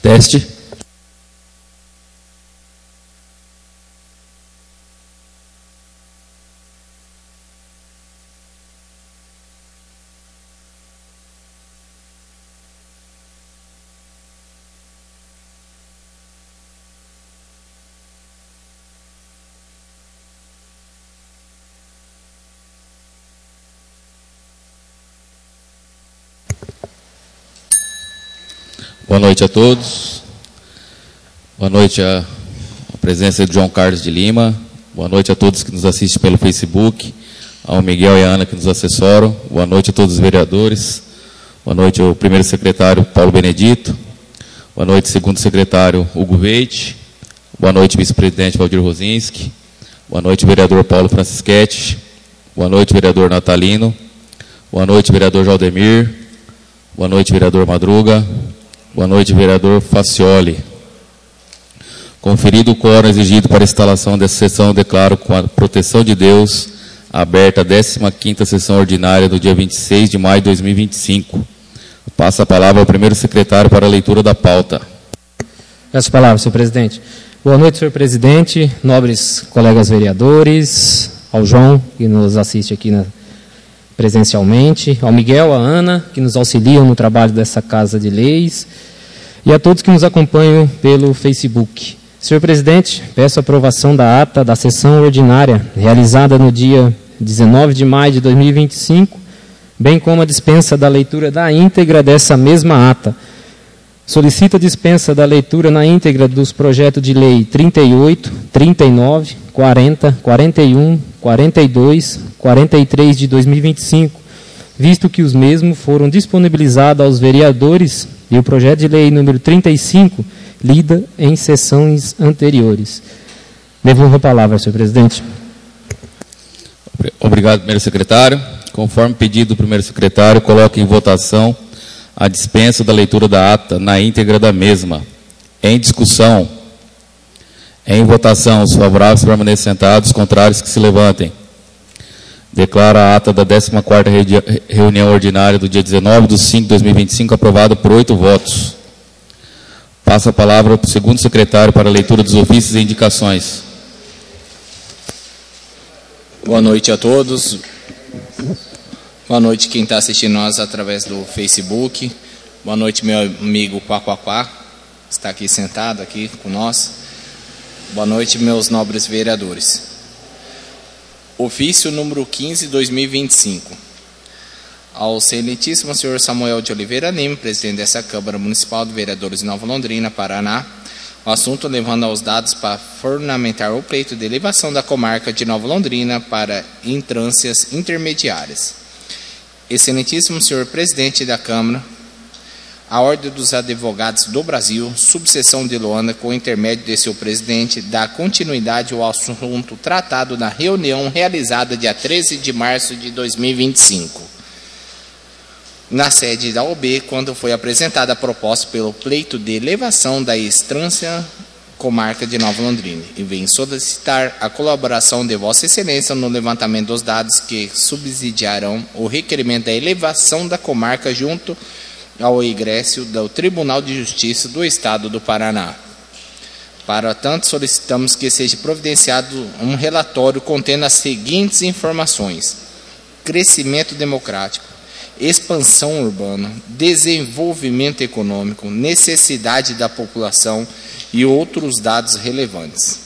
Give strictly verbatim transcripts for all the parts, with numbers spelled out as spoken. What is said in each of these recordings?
Teste. Boa noite a todos. Boa noite à presença de João Carlos de Lima. Boa noite a todos que nos assistem pelo Facebook, ao Miguel e a Ana que nos assessoram. Boa noite a todos os vereadores. Boa noite ao primeiro secretário Paulo Benedito. Boa noite, segundo secretário Hugo Veite. Boa noite, vice-presidente Valdir Rosinski. Boa noite, vereador Paulo Francischetti. Boa noite, vereador Natalino. Boa noite, vereador Jaldemir. Boa noite, vereador Madruga. Boa noite, vereador Facioli. Conferido o quórum exigido para a instalação dessa sessão, declaro com a proteção de Deus aberta a décima quinta sessão ordinária do dia vinte e seis de maio de dois mil e vinte e cinco. Passo a palavra ao primeiro secretário para a leitura da pauta. Peço a palavra, senhor presidente. Boa noite, senhor presidente, nobres colegas vereadores, ao João, que nos assiste aqui na, presencialmente, ao Miguel, à Ana, que nos auxiliam no trabalho dessa Casa de Leis, e a todos que nos acompanham pelo Facebook. Senhor presidente, peço a aprovação da ata da sessão ordinária, realizada no dia dezenove de maio de dois mil e vinte e cinco, bem como a dispensa da leitura da íntegra dessa mesma ata. Solicito a dispensa da leitura na íntegra dos projetos de lei trinta e oito, trinta e nove, quarenta, quarenta e um, quarenta e dois, quarenta e três de dois mil e vinte e cinco, visto que os mesmos foram disponibilizados aos vereadores e o projeto de lei número trinta e cinco, lida em sessões anteriores. Devolvo a palavra, senhor presidente. Obrigado, primeiro secretário. Conforme pedido do primeiro secretário, coloco em votação a dispensa da leitura da ata na íntegra da mesma. Em discussão. Em votação, os favoráveis permaneçam sentados, os contrários que se levantem. Declaro a ata da décima quarta reunião ordinária do dia dezenove de cinco de dois mil e vinte e cinco aprovada por oito votos. Passo a palavra para o segundo secretário para a leitura dos ofícios e indicações. Boa noite a todos. Boa noite quem está assistindo nós através do Facebook. Boa noite, meu amigo Quaquaquá, que está aqui sentado aqui com nós. Boa noite, meus nobres vereadores. Ofício número quinze de dois mil e vinte e cinco. Ao excelentíssimo senhor Samuel de Oliveira Lima, presidente dessa Câmara Municipal de Vereadores de Nova Londrina, Paraná, o assunto levando aos dados para fundamentar o pleito de elevação da comarca de Nova Londrina para instâncias intermediárias. Excelentíssimo senhor presidente da Câmara, a Ordem dos Advogados do Brasil, subseção de Luanda, com o intermédio de seu presidente, dá continuidade ao assunto tratado na reunião realizada dia treze de março de dois mil e vinte e cinco, na sede da O B, quando foi apresentada a proposta pelo pleito de elevação da instância comarca de Nova Londrina, e vem solicitar a colaboração de Vossa Excelência no levantamento dos dados que subsidiarão o requerimento da elevação da comarca junto ao egrégio do Tribunal de Justiça do Estado do Paraná. Para tanto, solicitamos que seja providenciado um relatório contendo as seguintes informações: crescimento democrático, expansão urbana, desenvolvimento econômico, necessidade da população e outros dados relevantes.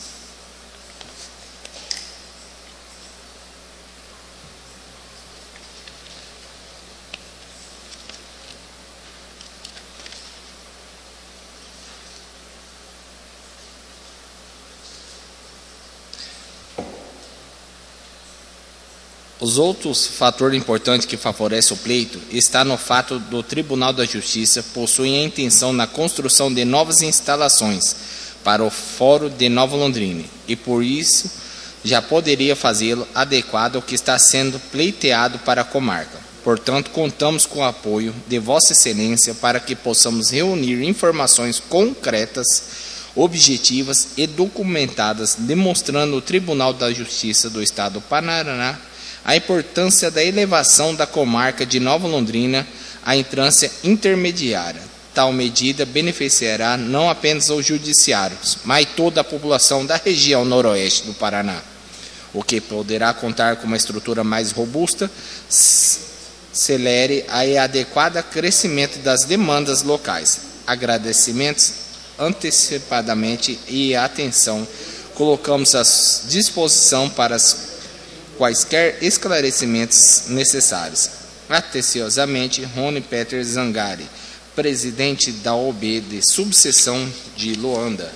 Os outros fatores importantes que favorecem o pleito está no fato do Tribunal da Justiça possuir a intenção na construção de novas instalações para o Fórum de Nova Londrina e, por isso, já poderia fazê-lo adequado ao que está sendo pleiteado para a comarca. Portanto, contamos com o apoio de Vossa Excelência para que possamos reunir informações concretas, objetivas e documentadas, demonstrando ao Tribunal da Justiça do Estado do Paraná a importância da elevação da comarca de Nova Londrina à instância intermediária, tal medida beneficiará não apenas os judiciários, mas toda a população da região noroeste do Paraná, o que poderá contar com uma estrutura mais robusta, celere e adequada crescimento das demandas locais. Agradecimentos antecipadamente e atenção colocamos à disposição para as quaisquer esclarecimentos necessários. Atenciosamente, Rony Peter Zangari, presidente da O B de subseção de Loanda.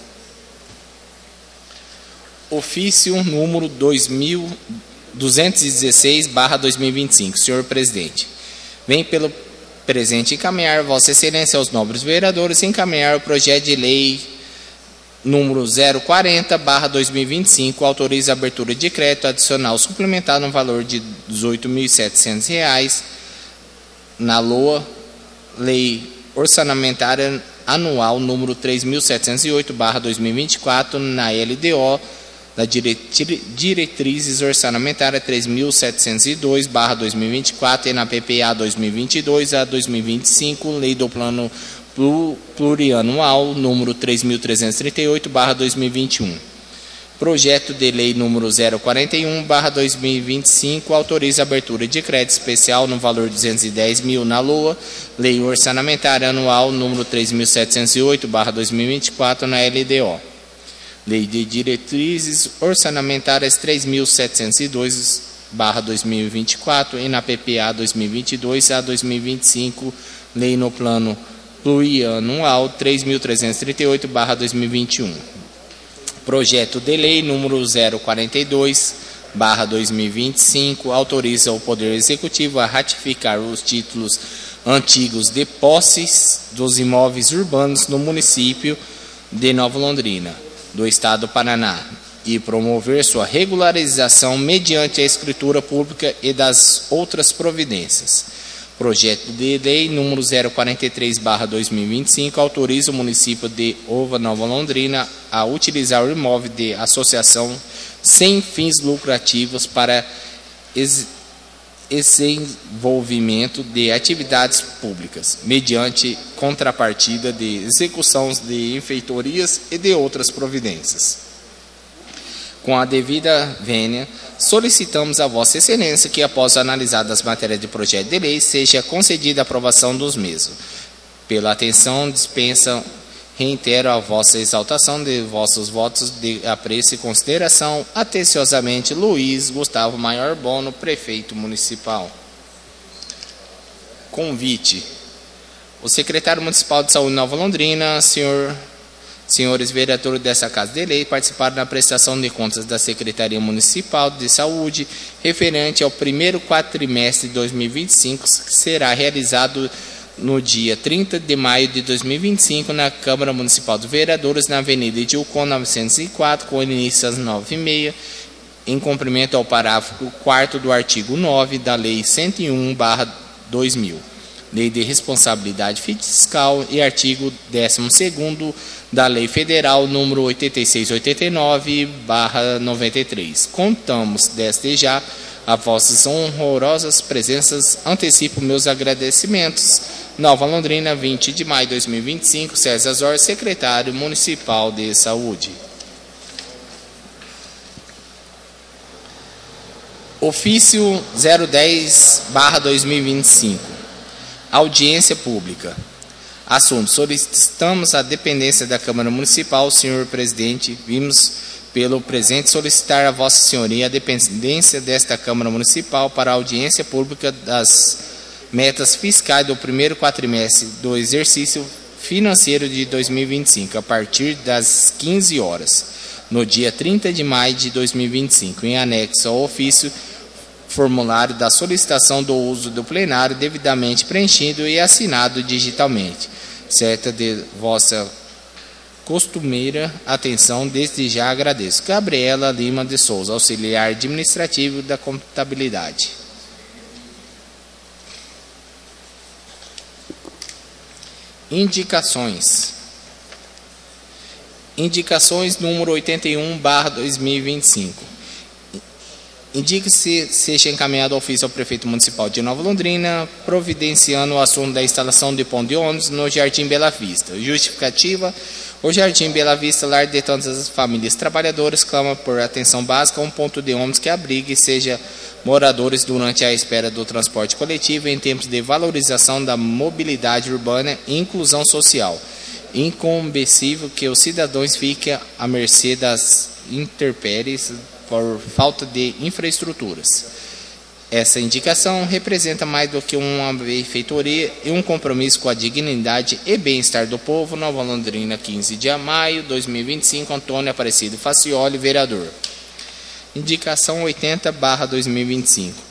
Ofício número dois mil duzentos e dezesseis barra dois mil e vinte e cinco. Senhor presidente, vem pelo presente encaminhar Vossa Excelência aos nobres vereadores encaminhar o projeto de lei número zero quarenta barra dois mil e vinte e cinco, autoriza a abertura de crédito adicional suplementar no valor de dezoito mil e setecentos reais na L O A, Lei Orçamentária Anual número três mil setecentos e oito barra dois mil e vinte e quatro, na L D O, da Diretrizes Orçamentárias três mil setecentos e dois barra dois mil e vinte e quatro e na P P A dois mil e vinte e dois a dois mil e vinte e cinco, Lei do Plano Plurianual número três mil trezentos e trinta e oito barra dois mil e vinte e um. Projeto de lei número zero quarenta e um barra dois mil e vinte e cinco autoriza a abertura de crédito especial no valor de duzentos e dez mil na L O A, Lei Orçamentária Anual número três mil setecentos e oito barra dois mil e vinte e quatro na L D O. Lei de Diretrizes Orçamentárias três mil setecentos e dois barra dois mil e vinte e quatro e na P P A dois mil e vinte e dois a dois mil e vinte e cinco, Lei no Plano Plurianual três mil trezentos e trinta e oito barra dois mil e vinte e um. Projeto de lei número zero quarenta e dois barra dois mil e vinte e cinco autoriza o Poder Executivo a ratificar os títulos antigos de posses dos imóveis urbanos no município de Nova Londrina, do Estado do Paraná, e promover sua regularização mediante a escritura pública e das outras providências. Projeto de lei número zero quarenta e três barra dois mil e vinte e cinco autoriza o município de Ova Nova Londrina a utilizar o imóvel de associação sem fins lucrativos para desenvolvimento de atividades públicas, mediante contrapartida de execução de enfeitorias e de outras providências. Com a devida vênia, solicitamos a Vossa Excelência que, após analisar as matérias de projeto de lei, seja concedida a aprovação dos mesmos. Pela atenção, dispensa, reitero a vossa exaltação de vossos votos de apreço e consideração. Atenciosamente, Luiz Gustavo Maior Bono, prefeito municipal. Convite. O secretário municipal de saúde de Nova Londrina, senhor... Senhores vereadores dessa Casa de Lei participaram da prestação de contas da Secretaria Municipal de Saúde referente ao primeiro quatrimestre de dois mil e vinte e cinco, que será realizado no dia trinta de maio de dois mil e vinte e cinco na Câmara Municipal dos Vereadores, na Avenida Edilcon novecentos e quatro, com início às nove e meia, em cumprimento ao parágrafo quarto do artigo nove da Lei cento e um barra dois mil. Lei de Responsabilidade Fiscal e artigo décimo segundo da Lei Federal número oitenta e seis oitenta e nove barra noventa e três. Contamos desde já a vossas honrosas presenças. Antecipo meus agradecimentos. Nova Londrina, vinte de maio de dois mil e vinte e cinco, César Zor, secretário municipal de saúde. Ofício zero dez barra dois mil e vinte e cinco. Audiência pública. Assunto: solicitamos a dependência da Câmara Municipal, senhor presidente, vimos pelo presente solicitar a Vossa Senhoria a dependência desta Câmara Municipal para a audiência pública das metas fiscais do primeiro quatrimestre do exercício financeiro de dois mil e vinte e cinco, a partir das quinze horas, no dia trinta de maio de dois mil e vinte e cinco, em anexo ao ofício formulário da solicitação do uso do plenário devidamente preenchido e assinado digitalmente. Certa de vossa costumeira atenção, desde já agradeço. Gabriela Lima de Souza, auxiliar administrativo da contabilidade. Indicações. Indicações número oitenta e um barra dois mil e vinte e cinco. Indique-se seja encaminhado ofício ao prefeito municipal de Nova Londrina, providenciando o assunto da instalação de ponto de ônibus no Jardim Bela Vista. Justificativa: o Jardim Bela Vista, lar de todas as famílias trabalhadoras, clama por atenção básica a um ponto de ônibus que abrigue e seja moradores durante a espera do transporte coletivo em tempos de valorização da mobilidade urbana e inclusão social. Incombecível que os cidadãos fiquem à mercê das intempéries por falta de infraestruturas. Essa indicação representa mais do que uma benfeitoria e um compromisso com a dignidade e bem-estar do povo. Nova Londrina, quinze de maio de dois mil e vinte e cinco, Antônio Aparecido Facioli, vereador. Indicação oitenta barra dois mil e vinte e cinco.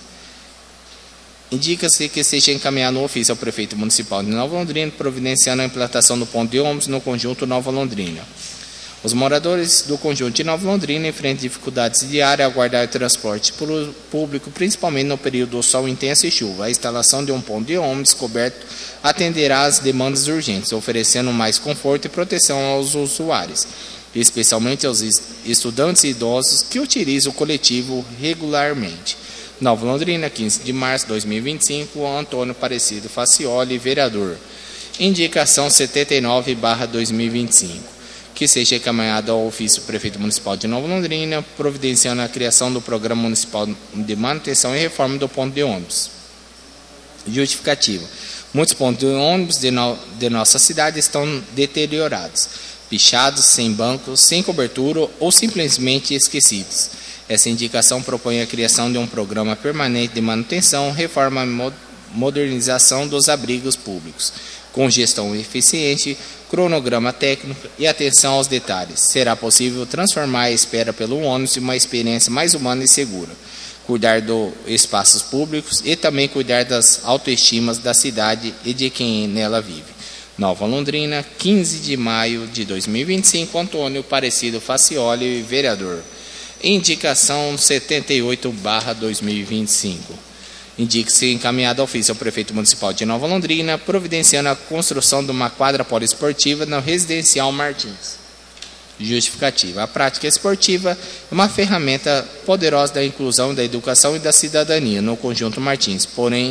Indica-se que seja encaminhado no ofício ao prefeito municipal de Nova Londrina, providenciando a implantação do ponto de ônibus no conjunto Nova Londrina. Os moradores do conjunto de Nova Londrina enfrentam dificuldades diárias a aguardar o transporte público, principalmente no período do sol intenso e chuva. A instalação de um ponto de ônibus coberto atenderá às demandas urgentes, oferecendo mais conforto e proteção aos usuários, especialmente aos estudantes e idosos que utilizam o coletivo regularmente. Nova Londrina, quinze de março de dois mil e vinte e cinco, Antônio Aparecido Facioli, vereador. Indicação setenta e nove barra dois mil e vinte e cinco. Que seja encaminhado ao ofício do prefeito municipal de Nova Londrina, providenciando a criação do Programa Municipal de Manutenção e Reforma do Ponto de Ônibus. Justificativa: muitos pontos de ônibus de, no, de nossa cidade estão deteriorados, pichados, sem bancos, sem cobertura ou simplesmente esquecidos. Essa indicação propõe a criação de um programa permanente de manutenção, reforma e modernização dos abrigos públicos, com gestão eficiente, cronograma técnico e atenção aos detalhes. Será possível transformar a espera pelo ônibus em uma experiência mais humana e segura, cuidar dos espaços públicos e também cuidar das autoestimas da cidade e de quem nela vive. Nova Londrina, quinze de maio de dois mil e vinte e cinco, Antônio Aparecido Facioli, vereador. Indicação setenta e oito barra dois mil e vinte e cinco. Indique-se encaminhado ao ofício ao prefeito municipal de Nova Londrina, providenciando a construção de uma quadra poliesportiva no residencial Martins. Justificativa: a prática esportiva é uma ferramenta poderosa da inclusão, da educação e da cidadania no conjunto Martins. Porém,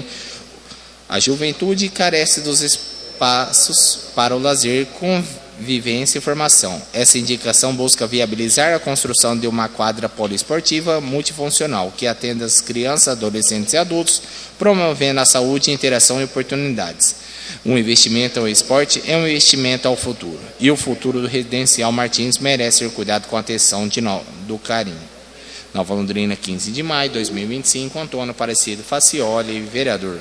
a juventude carece dos espaços para o lazer, convivência e formação. Essa indicação busca viabilizar a construção de uma quadra poliesportiva multifuncional que atenda as crianças, adolescentes e adultos, promovendo a saúde, interação e oportunidades. Um investimento ao esporte é um investimento ao futuro, e o futuro do residencial Martins merece ser cuidado com a atenção de no, do carinho. Nova Londrina, quinze de maio de dois mil e vinte e cinco, Antônio Aparecido Facioli, vereador.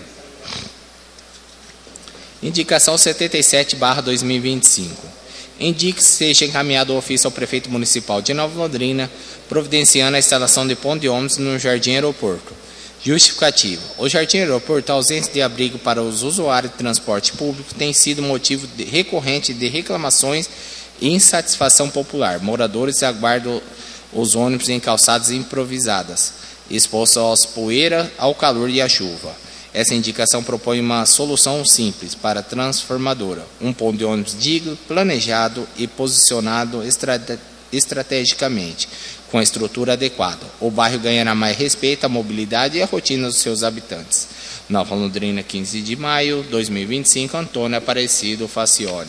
Indicação setenta e sete barra dois mil e vinte e cinco. Indique que seja encaminhado o ofício ao prefeito municipal de Nova Londrina, providenciando a instalação de ponto de ônibus no Jardim Aeroporto. Justificativa: o Jardim Aeroporto, a ausência de abrigo para os usuários de transporte público, tem sido motivo de, recorrente de reclamações e insatisfação popular. Moradores aguardam os ônibus em calçadas improvisadas, expostos às poeiras, ao calor e à chuva. Essa indicação propõe uma solução simples para transformadora, um ponto de ônibus digno, planejado e posicionado estrate, estrategicamente, com a estrutura adequada. O bairro ganhará mais respeito à mobilidade e à rotina dos seus habitantes. Nova Londrina, quinze de maio de dois mil e vinte e cinco, Antônio Aparecido Facioli.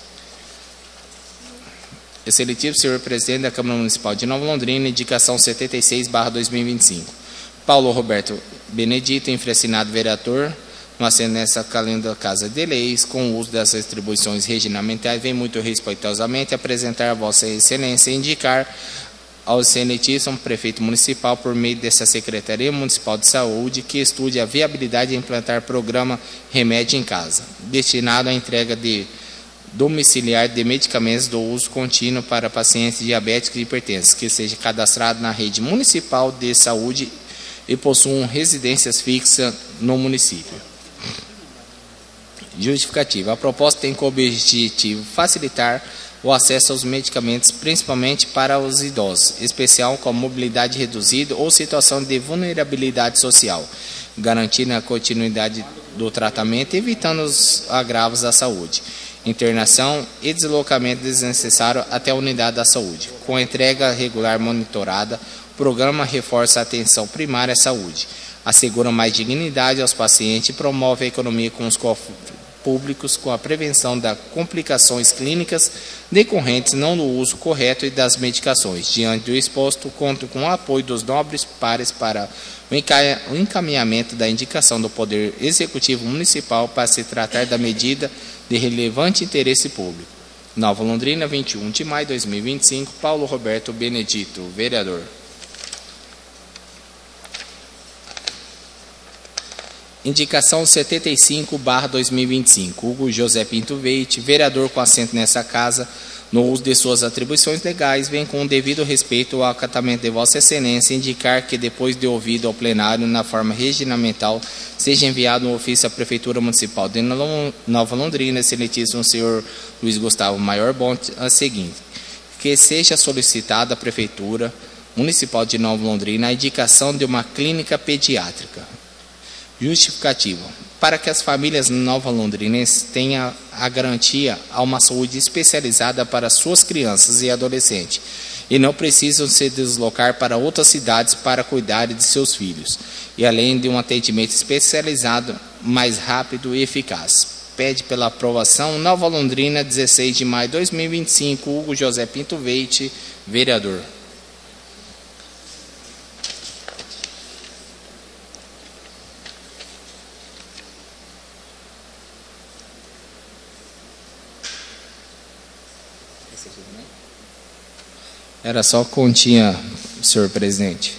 Excelentíssimo senhor presidente da Câmara Municipal de Nova Londrina, indicação setenta e seis barra dois mil e vinte e cinco. Paulo Roberto Benedito, infracinado vereador, no assento nessa calenda Casa de Leis, com o uso das atribuições regimentais, vem muito respeitosamente apresentar a Vossa Excelência e indicar ao excelentíssimo prefeito municipal, por meio dessa Secretaria Municipal de Saúde, que estude a viabilidade de implantar programa Remédio em Casa, destinado à entrega de domiciliar de medicamentos do uso contínuo para pacientes diabéticos e hipertensos, que seja cadastrado na rede municipal de saúde e possuam residências fixas no município. Justificativa: a proposta tem como objetivo facilitar o acesso aos medicamentos, principalmente para os idosos, especial com mobilidade reduzida ou situação de vulnerabilidade social, garantindo a continuidade do tratamento, evitando os agravos à saúde, internação e deslocamento desnecessário até a unidade da saúde, com entrega regular monitorada. O programa reforça a atenção primária à saúde, assegura mais dignidade aos pacientes e promove a economia com os cofres públicos com a prevenção das complicações clínicas decorrentes não do uso correto e das medicações. Diante do exposto, conto com o apoio dos nobres pares para o encaminhamento da indicação do Poder Executivo Municipal para se tratar da medida de relevante interesse público. Nova Londrina, vinte e um de maio de dois mil e vinte e cinco, Paulo Roberto Benedito, vereador. Indicação setenta e cinco barra dois mil e vinte e cinco, Hugo José Pinto Veite, vereador com assento nessa casa, no uso de suas atribuições legais, vem com o devido respeito ao acatamento de Vossa Excelência, indicar que, depois de ouvido ao plenário, na forma regimental, seja enviado um ofício à Prefeitura Municipal de Nova Londrina, excelentíssimo senhor Luiz Gustavo Maior Bonte, a seguinte: que seja solicitada à Prefeitura Municipal de Nova Londrina a indicação de uma clínica pediátrica. Justificativa: para que as famílias nova-londrinenses tenham a garantia a uma saúde especializada para suas crianças e adolescentes e não precisam se deslocar para outras cidades para cuidar de seus filhos, e além de um atendimento especializado, mais rápido e eficaz. Pede pela aprovação Nova Londrina, dezesseis de maio de dois mil e vinte e cinco, Hugo José Pinto Veite, vereador. Era só continha, senhor presidente.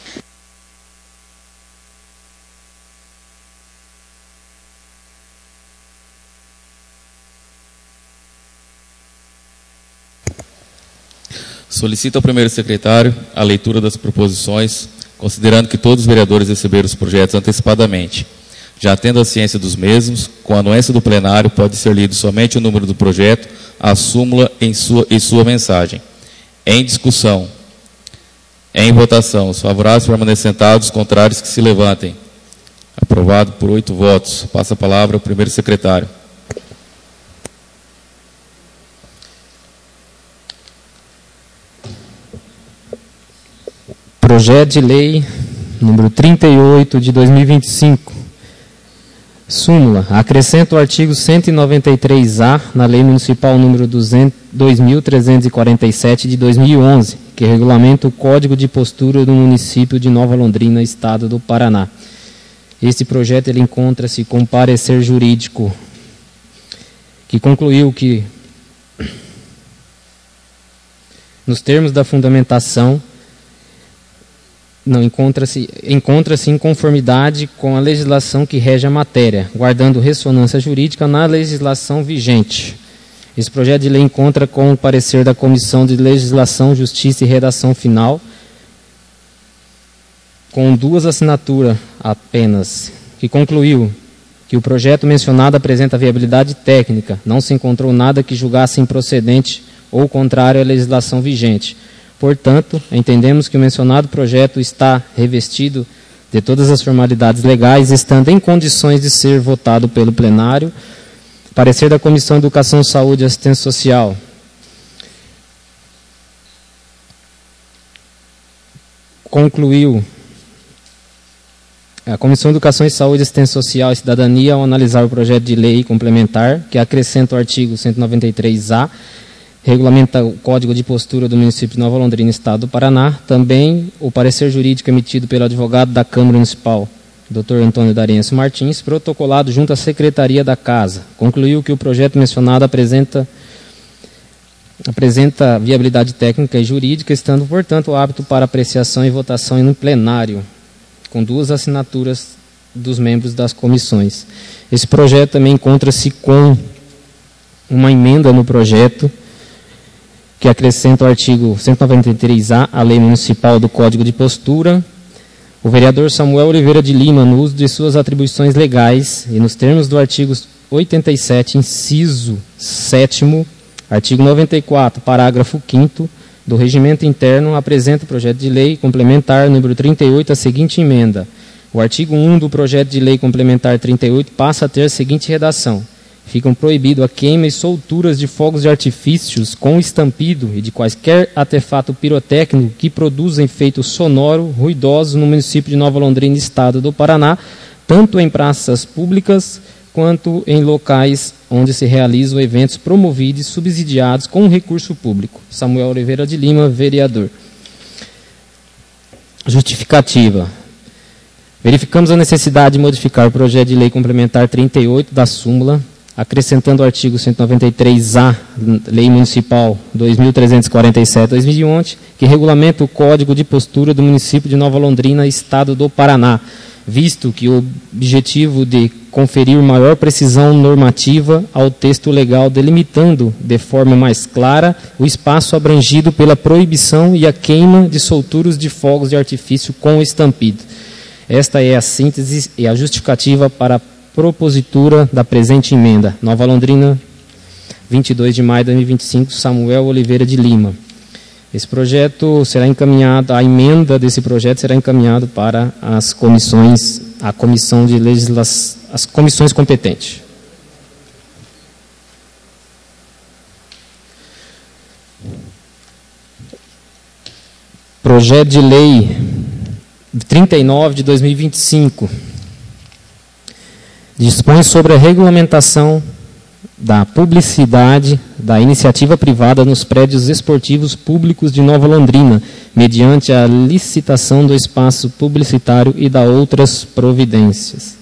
Solicito ao primeiro secretário a leitura das proposições, considerando que todos os vereadores receberam os projetos antecipadamente. Já tendo a ciência dos mesmos, com a anuência do plenário, pode ser lido somente o número do projeto, a súmula em sua, e sua mensagem. Em discussão. Em votação. Os favoráveis permanecem sentados, os contrários que se levantem. Aprovado por oito votos. Passa a palavra ao primeiro secretário. Projeto de lei número trinta e oito de dois mil e vinte e cinco. Súmula. Acrescenta o artigo cento e noventa e três A na Lei Municipal número dois mil trezentos e quarenta e sete de dois mil e onze, que regulamenta o Código de Postura do município de Nova Londrina, Estado do Paraná. Este projeto ele encontra-se com parecer jurídico que concluiu que, nos termos da fundamentação, não encontra-se encontra-se em conformidade com a legislação que rege a matéria, guardando ressonância jurídica na legislação vigente. Esse projeto de lei encontra com o parecer da Comissão de Legislação, Justiça e Redação Final, com duas assinaturas apenas, que concluiu que o projeto mencionado apresenta viabilidade técnica, não se encontrou nada que julgasse improcedente ou contrário à legislação vigente. Portanto, entendemos que o mencionado projeto está revestido de todas as formalidades legais, estando em condições de ser votado pelo plenário. Parecer da Comissão de Educação, Saúde e Assistência Social. Concluiu a Comissão de Educação e Saúde, Assistência Social e Cidadania, ao analisar o projeto de lei complementar, que acrescenta o artigo cento e noventa e três A, regulamenta o Código de Postura do município de Nova Londrina, Estado do Paraná. Também o parecer jurídico emitido pelo advogado da Câmara Municipal, doutor Antônio D'Arienzo Martins, protocolado junto à Secretaria da Casa. Concluiu que o projeto mencionado apresenta, apresenta viabilidade técnica e jurídica, estando, portanto, apto para apreciação e votação no plenário, com duas assinaturas dos membros das comissões. Esse projeto também encontra-se com uma emenda no projeto, que acrescenta o artigo cento e noventa e três A, a Lei Municipal do Código de Postura. O vereador Samuel Oliveira de Lima, no uso de suas atribuições legais e nos termos do artigo oitenta e sete, inciso sétimo, artigo noventa e quatro, parágrafo quinto do Regimento Interno, apresenta o projeto de lei complementar número trinta e oito, a seguinte emenda. O artigo um do projeto de lei complementar trinta e oito passa a ter a seguinte redação: ficam proibidos a queima e solturas de fogos de artifícios com estampido e de quaisquer artefato pirotécnico que produza efeito sonoro ruidoso no município de Nova Londrina, estado do Paraná, tanto em praças públicas quanto em locais onde se realizam eventos promovidos e subsidiados com recurso público. Samuel Oliveira de Lima, vereador. Justificativa. Verificamos a necessidade de modificar o projeto de lei complementar trinta e oito da súmula, acrescentando o artigo cento e noventa e três A, Lei Municipal dois mil trezentos e quarenta e sete, dois mil e onze, que regulamenta o Código de Postura do município de Nova Londrina, estado do Paraná, visto que o objetivo de conferir maior precisão normativa ao texto legal, delimitando de forma mais clara o espaço abrangido pela proibição e a queima de solturos de fogos de artifício com estampido. Esta é a síntese e a justificativa para a propositura da presente emenda. Nova Londrina, vinte e dois de maio de dois mil e vinte e cinco, Samuel Oliveira de Lima. Esse projeto será encaminhado, a emenda desse projeto será encaminhado para as comissões, a comissão de legislação, as comissões competentes. Projeto de lei trinta e nove de dois mil e vinte e cinco dispõe sobre a regulamentação da publicidade da iniciativa privada nos prédios esportivos públicos de Nova Londrina, mediante a licitação do espaço publicitário e da outras providências.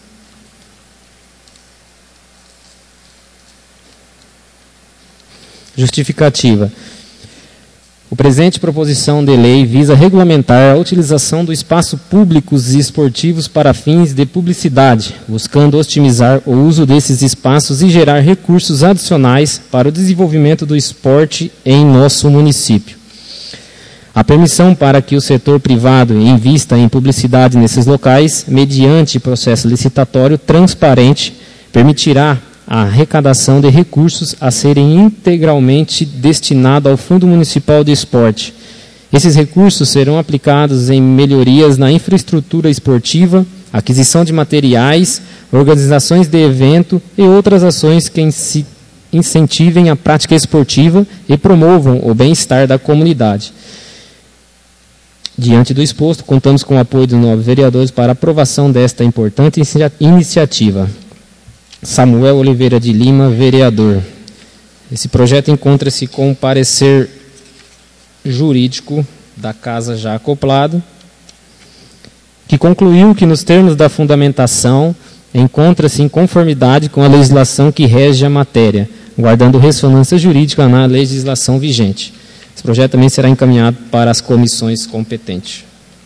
Justificativa. O presente proposição de lei visa regulamentar a utilização do espaço públicos e esportivos para fins de publicidade, buscando otimizar o uso desses espaços e gerar recursos adicionais para o desenvolvimento do esporte em nosso município. A permissão para que o setor privado invista em publicidade nesses locais, mediante processo licitatório transparente, permitirá a arrecadação de recursos a serem integralmente destinados ao Fundo Municipal de Esporte. Esses recursos serão aplicados em melhorias na infraestrutura esportiva, aquisição de materiais, organizações de evento e outras ações que incentivem a prática esportiva e promovam o bem-estar da comunidade. Diante do exposto, contamos com o apoio dos nobres vereadores para a aprovação desta importante iniciativa. Samuel Oliveira de Lima, vereador. Esse projeto encontra-se com o parecer jurídico da Casa já acoplado, que concluiu que, nos termos da fundamentação, encontra-se em conformidade com a legislação que rege a matéria, guardando ressonância jurídica na legislação vigente. Esse projeto também será encaminhado para as comissões competentes.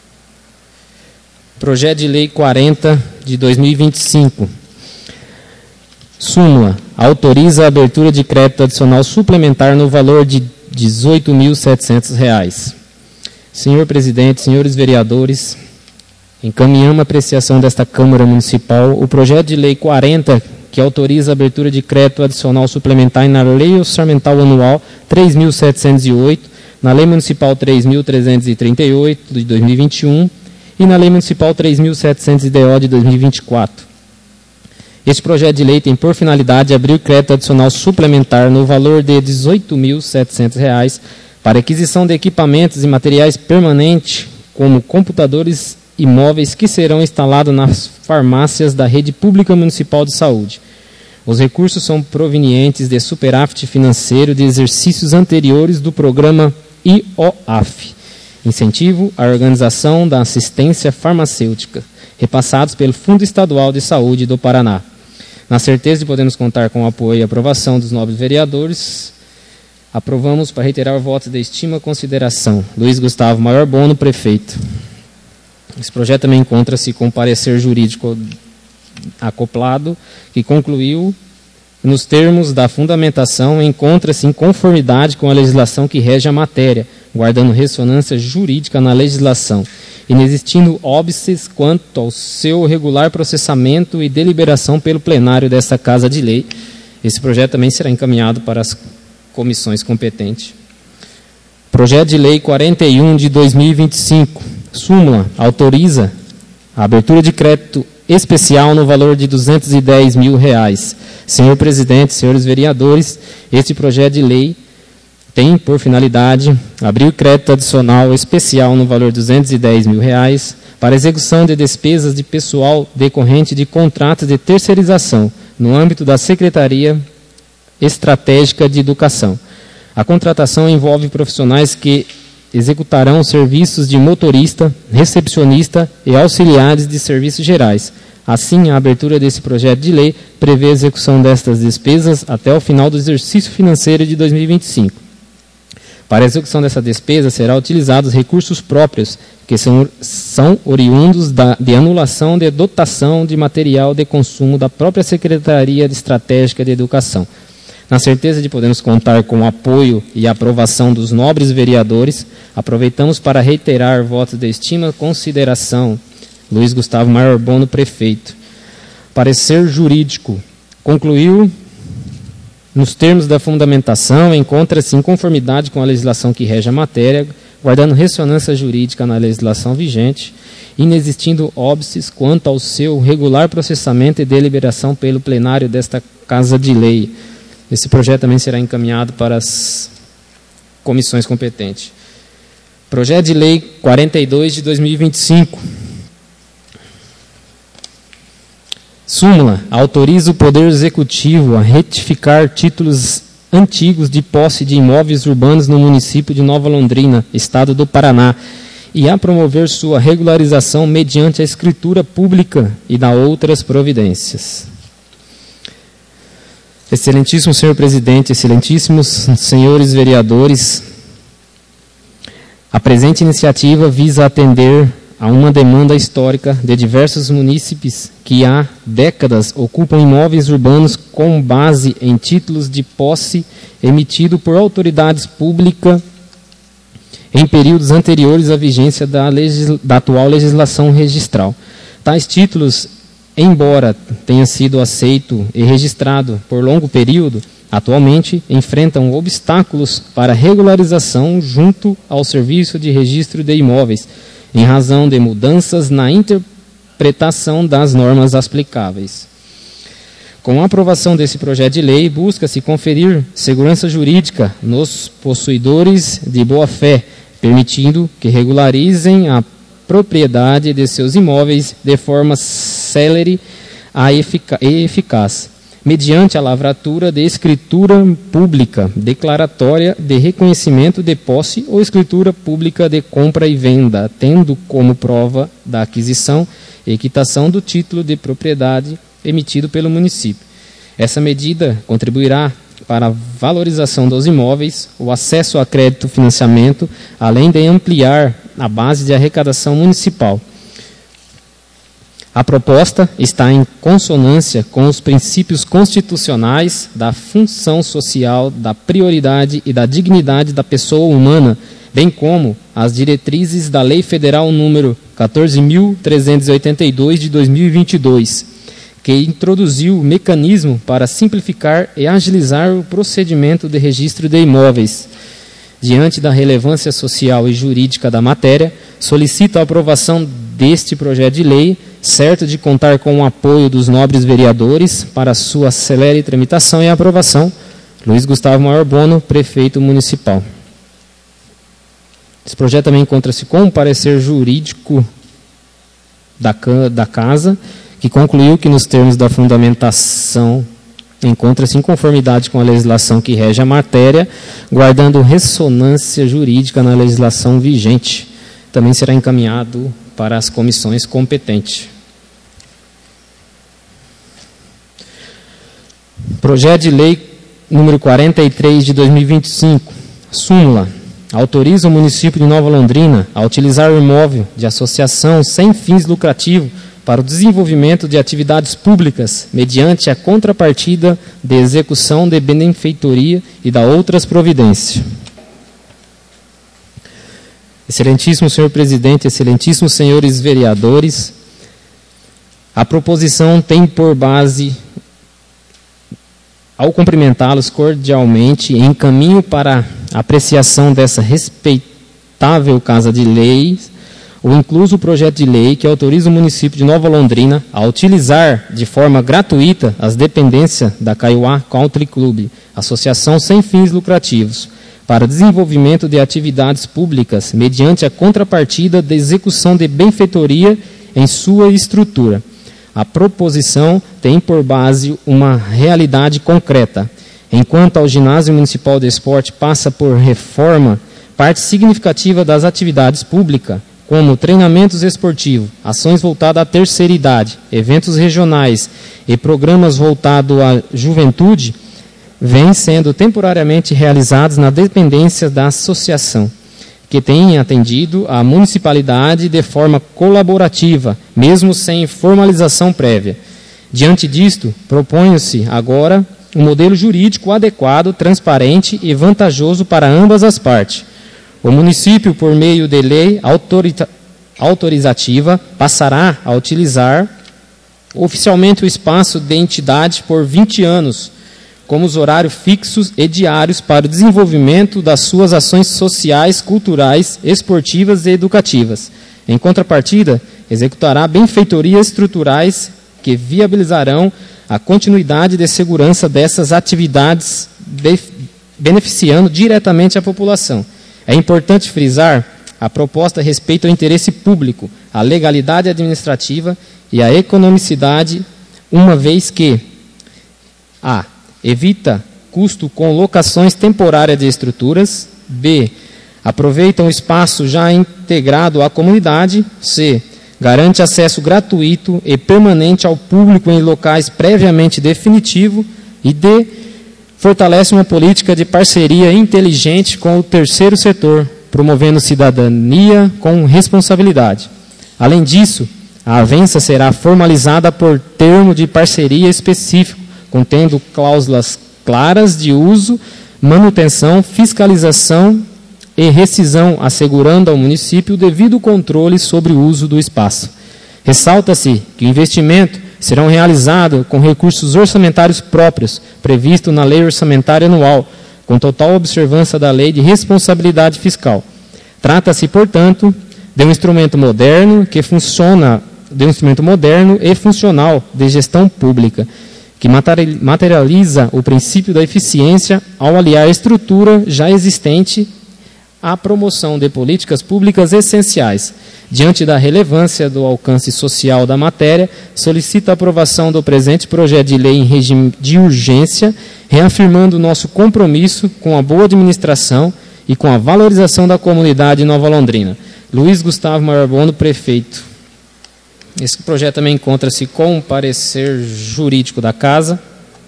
Projeto de Lei quarenta de dois mil e vinte e cinco. Súmula. Autoriza a abertura de crédito adicional suplementar no valor de dezoito mil e setecentos reais. Senhor presidente, senhores vereadores, encaminhamos a apreciação desta Câmara Municipal o projeto de Lei quarenta, que autoriza a abertura de crédito adicional suplementar na Lei Orçamental Anual três mil setecentos e oito, na Lei Municipal três mil trezentos e trinta e oito, de dois mil e vinte e um, e na Lei Municipal três mil e setecentos D O, de dois mil e vinte e quatro. Este projeto de lei tem por finalidade abrir crédito adicional suplementar no valor de dezoito mil e setecentos reais para aquisição de equipamentos e materiais permanentes, como computadores e móveis que serão instalados nas farmácias da Rede Pública Municipal de Saúde. Os recursos são provenientes de superávit financeiro de exercícios anteriores do programa I O A F, Incentivo à Organização da Assistência Farmacêutica, repassados pelo Fundo Estadual de Saúde do Paraná. Na certeza de podermos contar com o apoio e aprovação dos nobres vereadores, aprovamos para reiterar votos de estima e consideração. Luiz Gustavo Maior Bono, prefeito. Esse projeto também encontra-se com parecer jurídico acoplado, que concluiu, nos termos da fundamentação, encontra-se em conformidade com a legislação que rege a matéria, guardando ressonância jurídica na legislação, inexistindo óbices quanto ao seu regular processamento e deliberação pelo plenário desta Casa de Lei. Esse projeto também será encaminhado para as comissões competentes. Projeto de Lei quarenta e um de dois mil e vinte e cinco. Súmula. Autoriza a abertura de crédito especial no valor de duzentos e dez mil reais. Senhor presidente, senhores vereadores, este projeto de lei tem por finalidade abrir crédito adicional especial no valor de duzentos e dez mil reais para execução de despesas de pessoal decorrente de contratos de terceirização no âmbito da Secretaria Estratégica de Educação. A contratação envolve profissionais que executarão serviços de motorista, recepcionista e auxiliares de serviços gerais. Assim, a abertura desse projeto de lei prevê a execução destas despesas até o final do exercício financeiro de dois mil e vinte e cinco. Para a execução dessa despesa, serão utilizados recursos próprios, que são, são oriundos da, de anulação de dotação de material de consumo da própria Secretaria de Estratégica de Educação. Na certeza de podermos contar com o apoio e aprovação dos nobres vereadores, aproveitamos para reiterar votos de estima e consideração. Luiz Gustavo Maior Bono, prefeito. Parecer jurídico. Concluiu, nos termos da fundamentação, encontra-se em conformidade com a legislação que rege a matéria, guardando ressonância jurídica na legislação vigente, inexistindo óbices quanto ao seu regular processamento e deliberação pelo plenário desta Casa de Lei. Esse projeto também será encaminhado para as comissões competentes. Projeto de Lei quarenta e dois de dois mil e vinte e cinco. Súmula. Autoriza o Poder Executivo a retificar títulos antigos de posse de imóveis urbanos no município de Nova Londrina, Estado do Paraná, e a promover sua regularização mediante a escritura pública e da outras providências. Excelentíssimo senhor presidente, excelentíssimos senhores vereadores, a presente iniciativa visa atender a uma demanda histórica de diversos munícipes que há décadas ocupam imóveis urbanos com base em títulos de posse emitido por autoridades públicas em períodos anteriores à vigência da, legisla- da atual legislação registral. Tais títulos, embora tenha sido aceito e registrado por longo período, atualmente enfrentam obstáculos para regularização junto ao Serviço de Registro de Imóveis, em razão de mudanças na interpretação das normas aplicáveis. Com a aprovação desse projeto de lei, busca-se conferir segurança jurídica nos possuidores de boa-fé, permitindo que regularizem a propriedade de seus imóveis de forma célere e eficaz, mediante a lavratura de escritura pública declaratória de reconhecimento de posse ou escritura pública de compra e venda, tendo como prova da aquisição e quitação do título de propriedade emitido pelo município. Essa medida contribuirá para a valorização dos imóveis, o acesso a crédito financiamento, além de ampliar a base de arrecadação municipal. A proposta está em consonância com os princípios constitucionais da função social, da prioridade e da dignidade da pessoa humana, bem como as diretrizes da Lei Federal número quatorze mil trezentos e oitenta e dois de dois mil e vinte e dois, que introduziu o mecanismo para simplificar e agilizar o procedimento de registro de imóveis. Diante da relevância social e jurídica da matéria, solicito a aprovação deste projeto de lei, certo de contar com o apoio dos nobres vereadores para sua celere tramitação e aprovação. Luiz Gustavo Maior Bono, prefeito municipal. Esse projeto também encontra-se com o parecer jurídico da, da Casa, que concluiu que, nos termos da fundamentação, encontra-se em conformidade com a legislação que rege a matéria, guardando ressonância jurídica na legislação vigente. Também será encaminhado para as comissões competentes. Projeto de Lei número quarenta e três de dois mil e vinte e cinco. Súmula. Autoriza o município de Nova Londrina a utilizar o imóvel de associação sem fins lucrativos para o desenvolvimento de atividades públicas, mediante a contrapartida de execução de benefeitoria e da outras providências. Excelentíssimo senhor presidente, excelentíssimos senhores vereadores, a proposição tem por base, ao cumprimentá-los cordialmente, em caminho para a apreciação dessa respeitável Casa de Leis, ou incluso o projeto de lei que autoriza o município de Nova Londrina a utilizar de forma gratuita as dependências da Kaiowá Country Club, associação sem fins lucrativos, para desenvolvimento de atividades públicas, mediante a contrapartida da execução de benfeitoria em sua estrutura. A proposição tem por base uma realidade concreta. Enquanto ao Ginásio Municipal de Esporte passa por reforma, parte significativa das atividades públicas, como treinamentos esportivos, ações voltadas à terceira idade, eventos regionais e programas voltados à juventude, vêm sendo temporariamente realizados na dependência da associação, que tem atendido a municipalidade de forma colaborativa, mesmo sem formalização prévia. Diante disto, propõe-se agora um modelo jurídico adequado, transparente e vantajoso para ambas as partes. O município, por meio de lei autorizativa, passará a utilizar oficialmente o espaço de entidade por vinte anos, como os horários fixos e diários para o desenvolvimento das suas ações sociais, culturais, esportivas e educativas. Em contrapartida, executará benfeitorias estruturais que viabilizarão a continuidade de segurança dessas atividades, beneficiando diretamente a população. É importante frisar a proposta respeito ao interesse público, a legalidade administrativa e a economicidade, uma vez que a evita custo com locações temporárias de estruturas. B. Aproveita um espaço já integrado à comunidade. C. Garante acesso gratuito e permanente ao público em locais previamente definitivos. E D. Fortalece uma política de parceria inteligente com o terceiro setor, promovendo cidadania com responsabilidade. Além disso, a avença será formalizada por termo de parceria específico, contendo cláusulas claras de uso, manutenção, fiscalização e rescisão, assegurando ao município o devido controle sobre o uso do espaço. Ressalta-se que o investimento será realizado com recursos orçamentários próprios, previsto na Lei Orçamentária Anual, com total observância da Lei de Responsabilidade Fiscal. Trata-se, portanto, de um instrumento moderno que funciona, de um instrumento moderno e funcional de gestão pública, que materializa o princípio da eficiência ao aliar a estrutura já existente à promoção de políticas públicas essenciais. Diante da relevância do alcance social da matéria, solicita a aprovação do presente projeto de lei em regime de urgência, reafirmando nosso compromisso com a boa administração e com a valorização da comunidade de Nova Londrina. Luiz Gustavo Marbono, prefeito. Esse projeto também encontra-se com o parecer jurídico da Casa.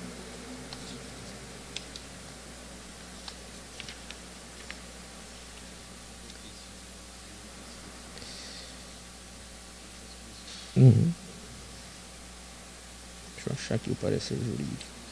Uhum. Deixa eu achar aqui o parecer jurídico.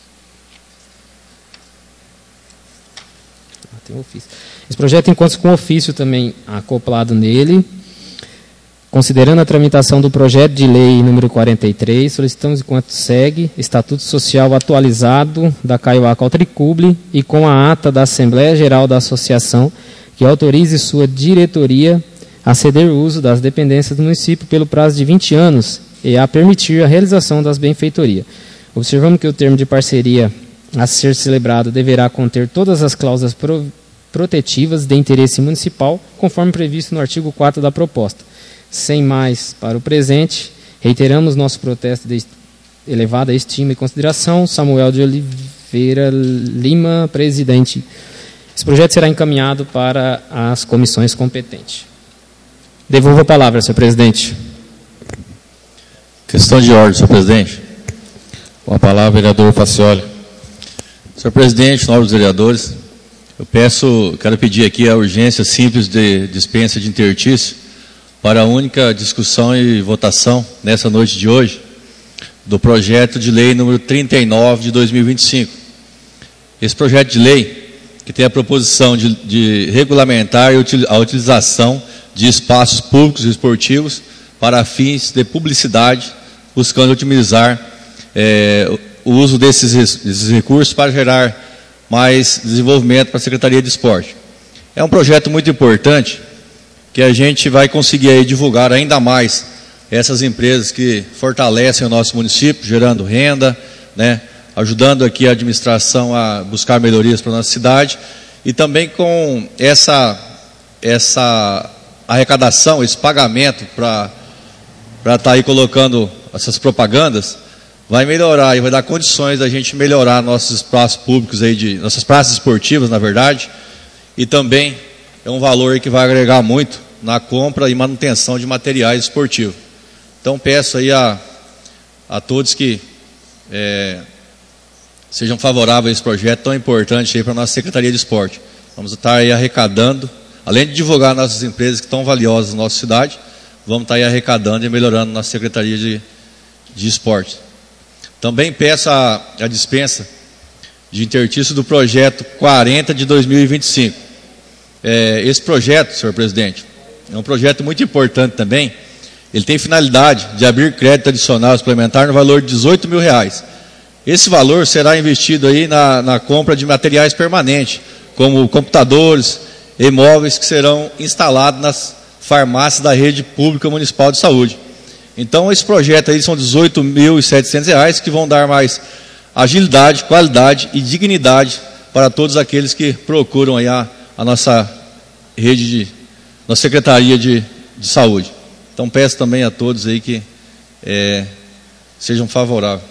Ah, tem um ofício. Esse projeto encontra-se com ofício também acoplado nele. Considerando a tramitação do projeto de lei número quarenta e três, solicitamos enquanto segue Estatuto Social atualizado da Kaiowá Country Club e com a ata da Assembleia Geral da Associação que autorize sua diretoria a ceder o uso das dependências do município pelo prazo de vinte anos e a permitir a realização das benfeitorias. Observamos que o termo de parceria a ser celebrado deverá conter todas as cláusulas pro, protetivas de interesse municipal, conforme previsto no artigo quatro da proposta. Sem mais para o presente, reiteramos nosso protesto de elevada estima e consideração. Samuel de Oliveira Lima, presidente. Esse projeto será encaminhado para as comissões competentes. Devolvo a palavra, senhor presidente. Questão de ordem, senhor presidente. Com a palavra, vereador Facioli. Senhor presidente, nobres vereadores, eu peço, quero pedir aqui a urgência simples de dispensa de intertício para a única discussão e votação nessa noite de hoje do projeto de lei número trinta e nove de dois mil e vinte e cinco. Esse projeto de lei, que tem a proposição de, de regulamentar a utilização de espaços públicos e esportivos para fins de publicidade, buscando otimizar é, o uso desses, desses recursos para gerar mais desenvolvimento para a Secretaria de Esporte. É um projeto muito importante, que a gente vai conseguir aí divulgar ainda mais essas empresas que fortalecem o nosso município, gerando renda, né, ajudando aqui a administração a buscar melhorias para a nossa cidade, e também com essa, essa arrecadação, esse pagamento para para estar aí colocando essas propagandas, vai melhorar e vai dar condições da gente melhorar nossos espaços públicos, aí de, nossas praças esportivas, na verdade, e também é um valor que vai agregar muito na compra e manutenção de materiais esportivos. Então peço aí a, a todos que é, sejam favoráveis a esse projeto tão importante aí para a nossa Secretaria de Esporte. Vamos estar aí arrecadando, além de divulgar nossas empresas que estão valiosas na nossa cidade, vamos estar aí arrecadando e melhorando nossa Secretaria de, de Esporte. Também peço a, a dispensa de intertício do projeto quarenta de dois mil e vinte e cinco. É, esse projeto, senhor presidente, é um projeto muito importante também. Ele tem finalidade de abrir crédito adicional suplementar no valor de dezoito mil reais. Esse valor será investido aí na, na compra de materiais permanentes, como computadores e móveis que serão instalados nas farmácias da rede pública municipal de saúde. Então, esse projeto aí são dezoito mil e setecentos reais que vão dar mais agilidade, qualidade e dignidade para todos aqueles que procuram aí a, a nossa rede de, nossa Secretaria de, de Saúde. Então, peço também a todos aí que é, sejam favoráveis.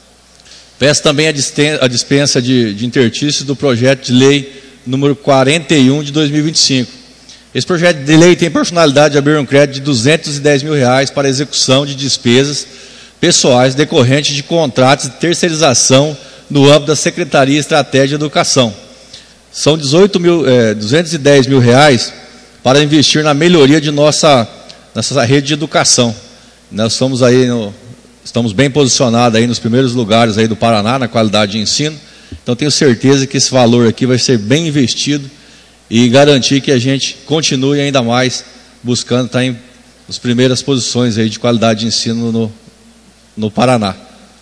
Peço também a dispensa de, de intertício do projeto de lei número quarenta e um de dois mil e vinte e cinco. Esse projeto de lei tem por finalidade de abrir um crédito de duzentos e dez mil reais para execução de despesas pessoais decorrentes de contratos de terceirização no âmbito da Secretaria de Estratégia de Educação. São dezoito mil, é, duzentos e dez mil reais para investir na melhoria de nossa, nossa rede de educação. Nós estamos aí no, estamos bem posicionados aí nos primeiros lugares aí do Paraná na qualidade de ensino. Então tenho certeza que esse valor aqui vai ser bem investido e garantir que a gente continue ainda mais buscando estar em as primeiras posições aí de qualidade de ensino no, no Paraná.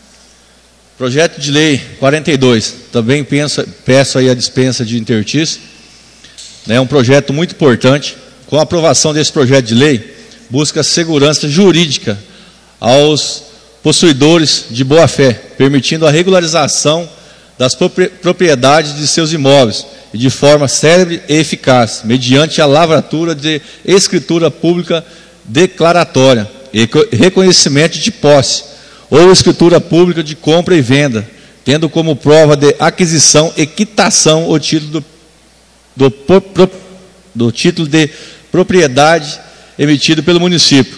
Projeto de lei quarenta e dois, também penso, peço aí a dispensa de intertício. É um projeto muito importante. Com a aprovação desse projeto de lei, busca segurança jurídica aos possuidores de boa-fé, permitindo a regularização das propriedades de seus imóveis e de forma célere e eficaz, mediante a lavratura de escritura pública declaratória e reconhecimento de posse, ou escritura pública de compra e venda, tendo como prova de aquisição e quitação o título do, do, do título de propriedade emitido pelo município.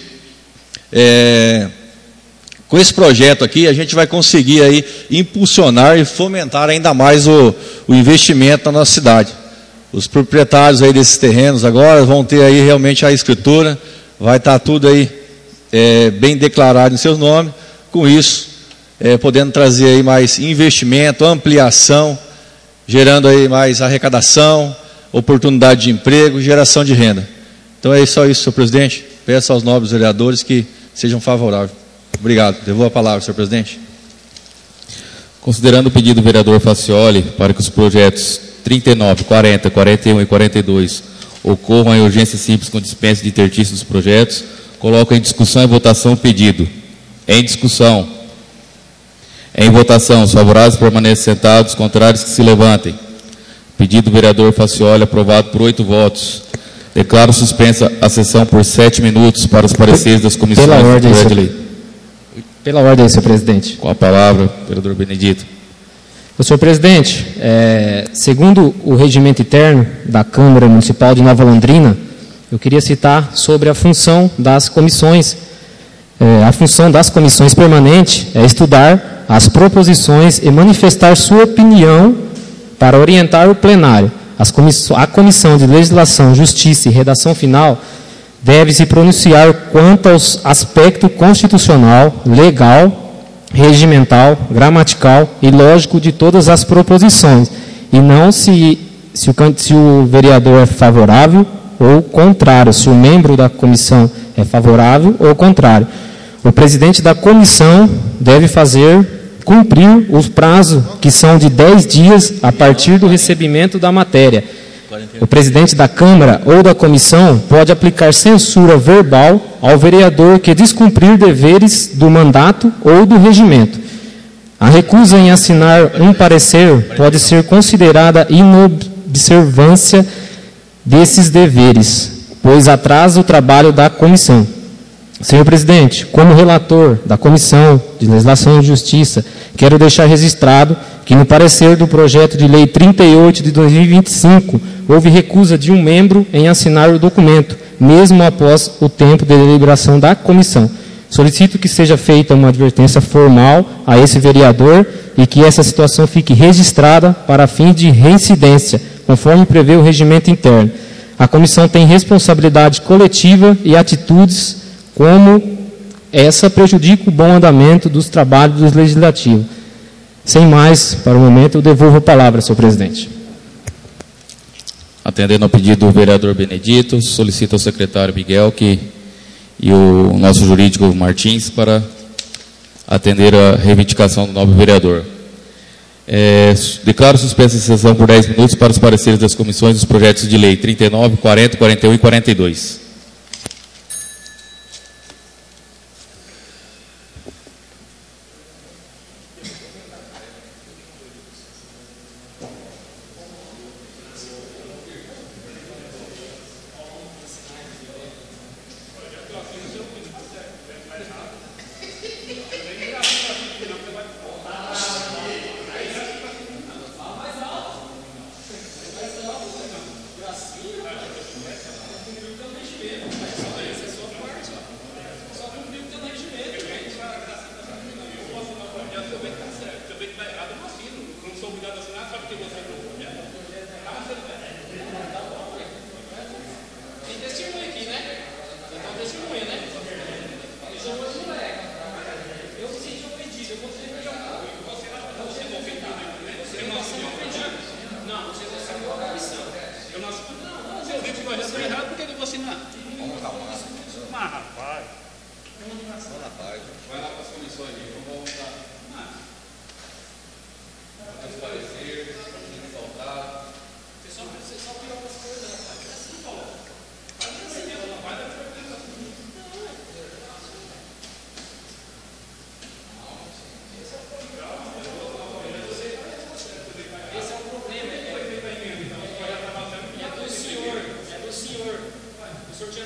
É, com esse projeto aqui, a gente vai conseguir aí impulsionar e fomentar ainda mais o, o investimento na nossa cidade. Os proprietários aí desses terrenos agora vão ter aí realmente a escritura, vai estar tudo aí é, bem declarado em seus nomes. Com isso, é, podendo trazer aí mais investimento, ampliação, gerando aí mais arrecadação, oportunidade de emprego, geração de renda. Então é só isso, senhor presidente. Peço aos nobres vereadores que sejam favoráveis. Obrigado. Devolvo a palavra, senhor presidente. Considerando o pedido do vereador Facioli para que os projetos trinta e nove, quarenta, quarenta e um e quarenta e dois ocorram em urgência simples com dispensa de intertício dos projetos, coloco em discussão e votação o pedido. Em discussão. Em votação, os favoráveis permanecem sentados, os contrários que se levantem. Pedido do vereador Facioli aprovado por oito votos. Declaro suspensa a sessão por sete minutos para os pareceres das comissões. Pela ordem, do senhor, lei. Pela ordem, senhor presidente. Com a palavra, vereador Benedito. Senhor presidente, é, segundo o regimento interno da Câmara Municipal de Nova Londrina, eu queria citar sobre a função das comissões. É, a função das comissões permanentes é estudar as proposições e manifestar sua opinião para orientar o plenário. As comissões, a Comissão de Legislação, Justiça e Redação Final deve se pronunciar quanto aos aspectos constitucional, legal, regimental, gramatical e lógico de todas as proposições, e não se, se, o, se o vereador é favorável ou contrário, se o membro da comissão é favorável ou contrário. O presidente da comissão deve fazer cumprir os prazos, que são de dez dias a partir do recebimento da matéria. O presidente da Câmara ou da comissão pode aplicar censura verbal ao vereador que descumprir deveres do mandato ou do regimento. A recusa em assinar um parecer pode ser considerada inobservância desses deveres, pois atrasa o trabalho da comissão. Senhor presidente, como relator da Comissão de Legislação e Justiça, quero deixar registrado que no parecer do projeto de lei trinta e oito de dois mil e vinte e cinco, houve recusa de um membro em assinar o documento, mesmo após o tempo de deliberação da comissão. Solicito que seja feita uma advertência formal a esse vereador e que essa situação fique registrada para fins de reincidência, conforme prevê o regimento interno. A comissão tem responsabilidade coletiva e atitudes como essa prejudica o bom andamento dos trabalhos do Legislativo. Sem mais, para o momento, eu devolvo a palavra, senhor presidente. Atendendo ao pedido do vereador Benedito, solicito ao secretário Miguel que, e o nosso jurídico Martins para atender a reivindicação do nobre vereador. É, declaro suspensa a sessão por dez minutos para os pareceres das comissões dos projetos de lei trinta e nove, quarenta, quarenta e um e quarenta e dois.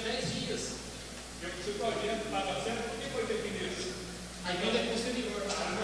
A emenda é posterior.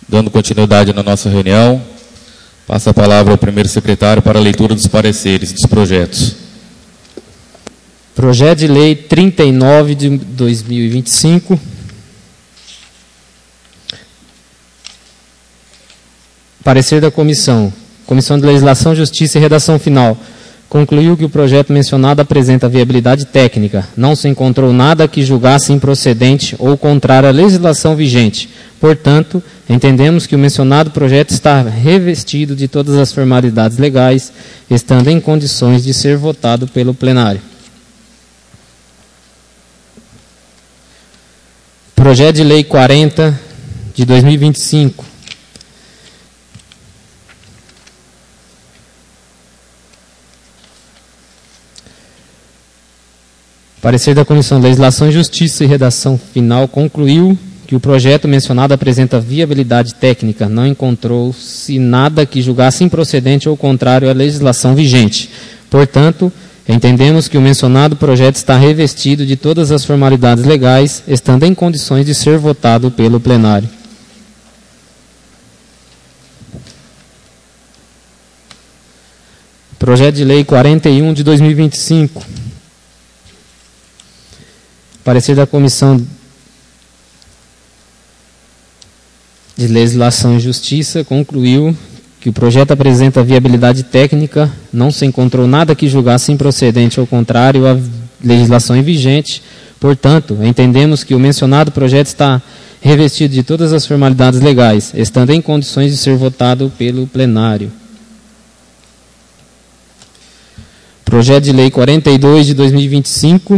Dando continuidade na nossa reunião, passo a palavra ao primeiro secretário para a leitura dos pareceres dos projetos. Projeto de Lei trinta e nove de dois mil e vinte e cinco. Parecer da Comissão. Comissão de Legislação, Justiça e Redação Final. Concluiu que o projeto mencionado apresenta viabilidade técnica. Não se encontrou nada que julgasse improcedente ou contrário à legislação vigente. Portanto, entendemos que o mencionado projeto está revestido de todas as formalidades legais, estando em condições de ser votado pelo plenário. Projeto de Lei quarenta de dois mil e vinte e cinco. Parecer da Comissão de Legislação, Justiça e Redação Final concluiu que o projeto mencionado apresenta viabilidade técnica, não encontrou-se nada que julgasse improcedente ou contrário à legislação vigente. Portanto, entendemos que o mencionado projeto está revestido de todas as formalidades legais, estando em condições de ser votado pelo plenário. Projeto de Lei quarenta e um de dois mil e vinte e cinco. Parecer da Comissão de Legislação e Justiça concluiu que o projeto apresenta viabilidade técnica, não se encontrou nada que julgasse improcedente ou contrário à legislação vigente. Portanto, entendemos que o mencionado projeto está revestido de todas as formalidades legais, estando em condições de ser votado pelo plenário. Projeto de Lei quarenta e dois de dois mil e vinte e cinco.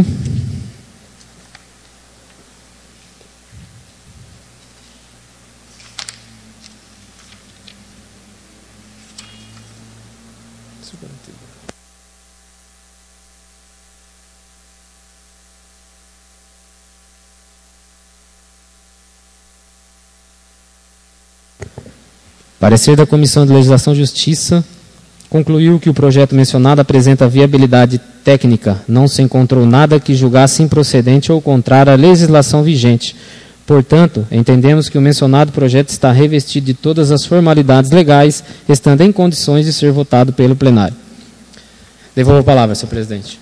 Parecer da Comissão de Legislação e Justiça concluiu que o projeto mencionado apresenta viabilidade técnica, não se encontrou nada que julgasse improcedente ou contrário à legislação vigente. Portanto, entendemos que o mencionado projeto está revestido de todas as formalidades legais, estando em condições de ser votado pelo plenário. Devolvo a palavra, senhor presidente.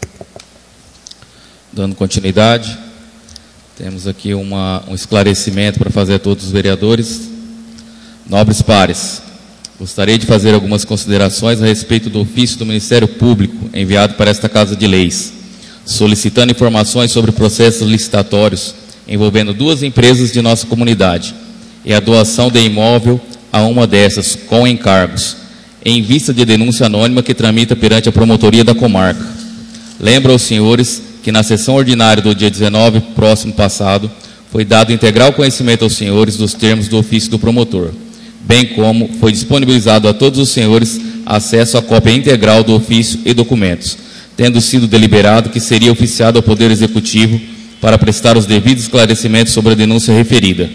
Dando continuidade, temos aqui uma, um esclarecimento para fazer a todos os vereadores. Nobres pares, gostaria de fazer algumas considerações a respeito do ofício do Ministério Público enviado para esta Casa de Leis, solicitando informações sobre processos licitatórios envolvendo duas empresas de nossa comunidade e a doação de imóvel a uma dessas com encargos, em vista de denúncia anônima que tramita perante a promotoria da comarca. Lembro aos senhores que na sessão ordinária do dia dezenove próximo passado foi dado integral conhecimento aos senhores dos termos do ofício do promotor, bem como foi disponibilizado a todos os senhores acesso à cópia integral do ofício e documentos, tendo sido deliberado que seria oficiado ao Poder Executivo para prestar os devidos esclarecimentos sobre a denúncia referida.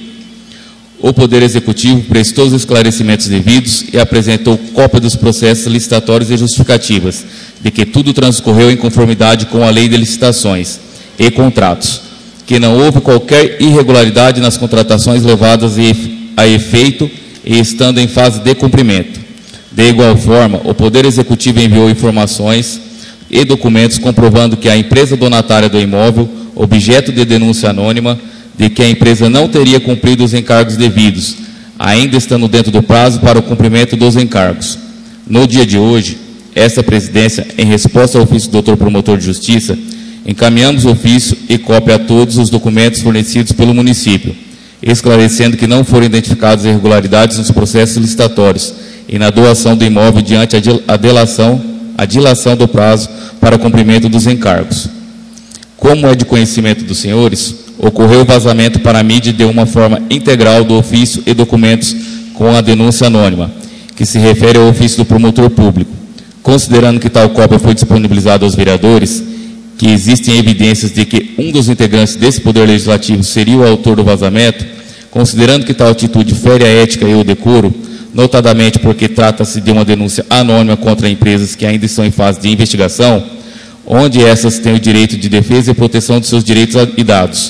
O Poder Executivo prestou os esclarecimentos devidos e apresentou cópia dos processos licitatórios e justificativas de que tudo transcorreu em conformidade com a Lei de Licitações e Contratos, que não houve qualquer irregularidade nas contratações levadas a efeito e estando em fase de cumprimento. De igual forma, o Poder Executivo enviou informações e documentos comprovando que a empresa donatária do imóvel, objeto de denúncia anônima, de que a empresa não teria cumprido os encargos devidos, ainda estando dentro do prazo para o cumprimento dos encargos. No dia de hoje, esta presidência, em resposta ao ofício do doutor Promotor de Justiça, encaminhamos o ofício e cópia a todos os documentos fornecidos pelo município, esclarecendo que não foram identificadas irregularidades nos processos licitatórios e na doação do imóvel diante a delação, a dilação do prazo para cumprimento dos encargos. Como é de conhecimento dos senhores, ocorreu vazamento para a mídia de uma forma integral do ofício e documentos com a denúncia anônima, que se refere ao ofício do promotor público. Considerando que tal cópia foi disponibilizada aos vereadores, que existem evidências de que um dos integrantes desse Poder Legislativo seria o autor do vazamento, considerando que tal atitude fere a ética e o decoro, notadamente porque trata-se de uma denúncia anônima contra empresas que ainda estão em fase de investigação, onde essas têm o direito de defesa e proteção de seus direitos e dados.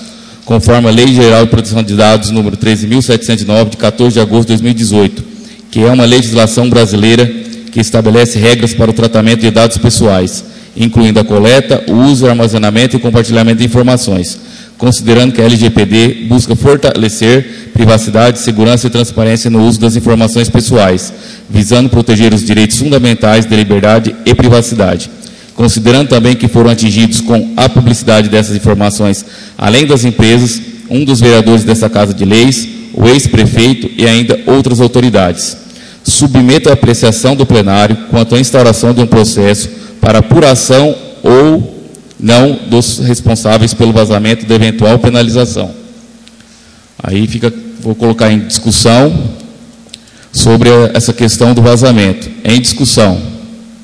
conforme a Lei Geral de Proteção de Dados número treze mil setecentos e nove, de quatorze de agosto de dois mil e dezoito, que é uma legislação brasileira que estabelece regras para o tratamento de dados pessoais, incluindo a coleta, o uso, armazenamento e compartilhamento de informações, considerando que a L G P D busca fortalecer privacidade, segurança e transparência no uso das informações pessoais, visando proteger os direitos fundamentais de liberdade e privacidade. Considerando também que foram atingidos com a publicidade dessas informações, além das empresas, um dos vereadores dessa Casa de Leis, o ex-prefeito e ainda outras autoridades. Submeto à apreciação do plenário quanto à instauração de um processo para apuração ou não dos responsáveis pelo vazamento da eventual penalização. Aí fica, vou colocar em discussão sobre essa questão do vazamento. Em discussão.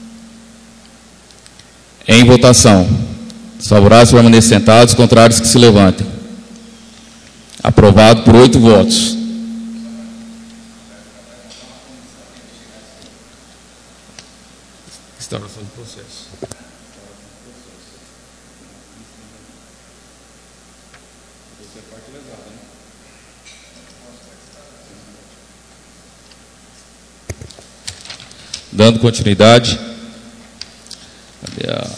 Em votação. Os favoráveis permaneçam sentados, contrários que se levantem. Aprovado por oito votos. Instauração do processo. Dando continuidade. Cadê a...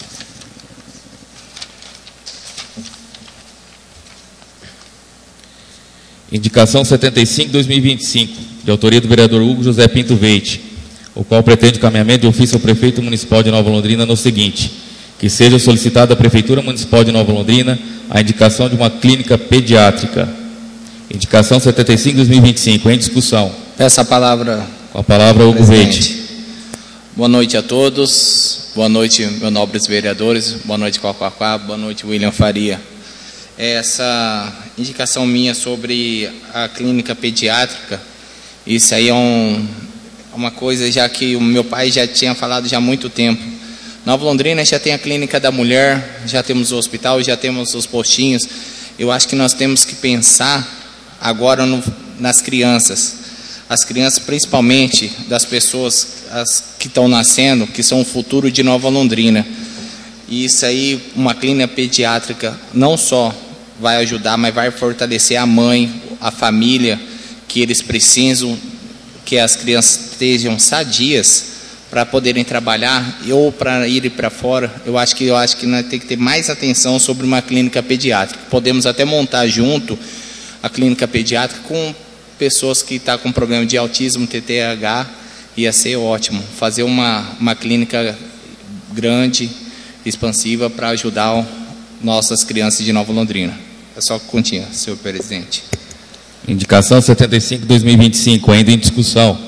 Indicação setenta e cinco, dois mil e vinte e cinco, de autoria do vereador Hugo José Pinto Veite, o qual pretende encaminhamento de ofício ao prefeito municipal de Nova Londrina no seguinte: que seja solicitada à Prefeitura Municipal de Nova Londrina a indicação de uma clínica pediátrica. Indicação setenta e cinco, dois mil e vinte e cinco, em discussão. Peço a palavra. Com a palavra, Hugo Veite. Boa noite a todos. Boa noite, meus nobres vereadores. Boa noite, Quaquaquá. Boa noite, William Faria. Essa indicação minha sobre a clínica pediátrica, isso aí é um, uma coisa já que o meu pai já tinha falado já há muito tempo. Nova Londrina já tem a clínica da mulher, já temos o hospital, já temos os postinhos. Eu acho que nós temos que pensar agora no, nas crianças. As crianças, principalmente das pessoas as que estão nascendo, que são o futuro de Nova Londrina. E isso aí, uma clínica pediátrica, não só vai ajudar, mas vai fortalecer a mãe, a família, que eles precisam, que as crianças estejam sadias para poderem trabalhar ou para irem para fora. Eu acho que eu acho que nós temos que ter mais atenção sobre uma clínica pediátrica. Podemos até montar junto a clínica pediátrica com pessoas que estão com problema de autismo, T T A H, ia ser ótimo. Fazer uma, uma clínica grande, expansiva, para ajudar nossas crianças de Nova Londrina. É só que continha, senhor presidente. Indicação setenta e cinco, dois mil e vinte e cinco, ainda em discussão.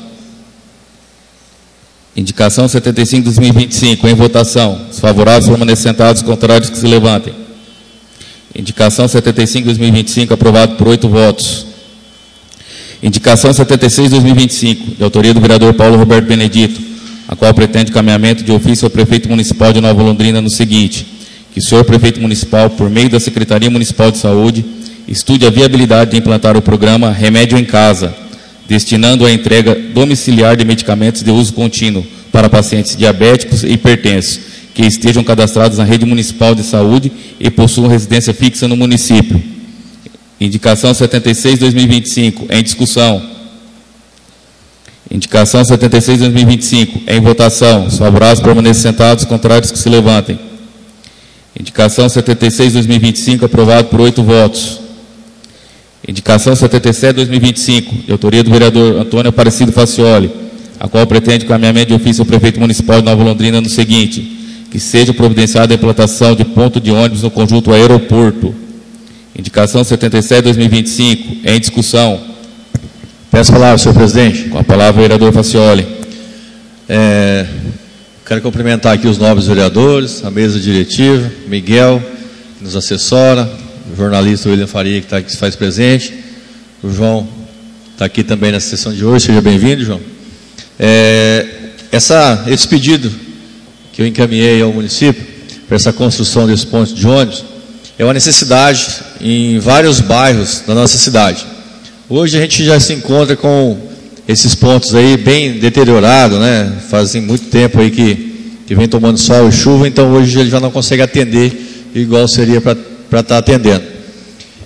Indicação setenta e cinco, dois mil e vinte e cinco, em votação. Os favoráveis permaneçam sentados, contrários que se levantem. Indicação setenta e cinco, dois mil e vinte e cinco, aprovado por oito votos. Indicação setenta e seis, dois mil e vinte e cinco, de autoria do vereador Paulo Roberto Benedito, a qual pretende encaminhamento de ofício ao prefeito municipal de Nova Londrina no seguinte: que o senhor prefeito municipal, por meio da Secretaria Municipal de Saúde, estude a viabilidade de implantar o programa Remédio em Casa, destinando a entrega domiciliar de medicamentos de uso contínuo para pacientes diabéticos e hipertensos, que estejam cadastrados na rede municipal de saúde e possuam residência fixa no município. Indicação setenta e seis, dois mil e vinte e cinco, em discussão. Indicação setenta e seis, dois mil e vinte e cinco, em votação. Os favoráveis permaneçam sentados, contrários que se levantem. Indicação setenta e seis, dois mil e vinte e cinco, aprovado por oito votos. Indicação setenta e sete, dois mil e vinte e cinco, de autoria do vereador Antônio Aparecido Facioli, a qual pretende encaminhamento de ofício ao prefeito municipal de Nova Londrina no seguinte: que seja providenciada a implantação de ponto de ônibus no conjunto aeroporto. Indicação setenta e sete, dois mil e vinte e cinco, em discussão. Peço a palavra, senhor presidente. Com a palavra, o vereador Facioli. É, quero cumprimentar aqui os nobres vereadores, a mesa diretiva, Miguel, que nos assessora, o jornalista William Faria, que, tá, que se faz presente, o João está aqui também na sessão de hoje. Seja bem-vindo, João. É, essa, esse pedido que eu encaminhei ao município para essa construção desse ponto de ônibus é uma necessidade em vários bairros da nossa cidade. Hoje a gente já se encontra com esses pontos aí bem deteriorados, né? Fazem muito tempo aí que, que vem tomando sol e chuva, então hoje ele já não consegue atender igual seria para estar atendendo.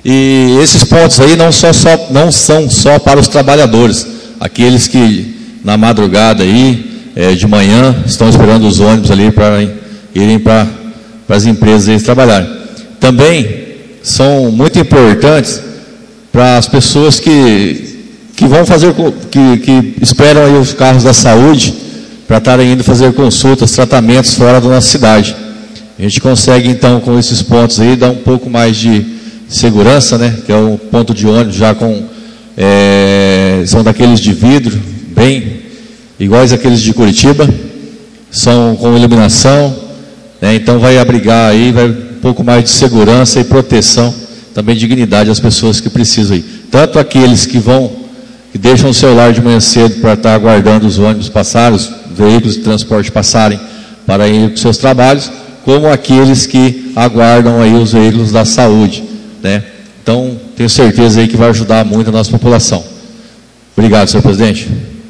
E esses pontos aí não, só, só, não são só para os trabalhadores, aqueles que na madrugada aí, é, de manhã, estão esperando os ônibus ali para irem para as empresas aí trabalharem. Também são muito importantes para as pessoas que, que vão fazer, que, que esperam aí os carros da saúde para estarem indo fazer consultas, tratamentos fora da nossa cidade. A gente consegue então com esses pontos aí dar um pouco mais de segurança, né? Que é um ponto de ônibus já com, é, são daqueles de vidro, bem iguais àqueles de Curitiba, são com iluminação, né? Então vai abrigar aí, vai um pouco mais de segurança e proteção, também dignidade às pessoas que precisam aí. Tanto aqueles que vão, que deixam o celular de manhã cedo para estar aguardando os ônibus passarem, os veículos de transporte passarem para ir para os seus trabalhos, como aqueles que aguardam aí os veículos da saúde, né? Então, tenho certeza aí que vai ajudar muito a nossa população. Obrigado, senhor presidente.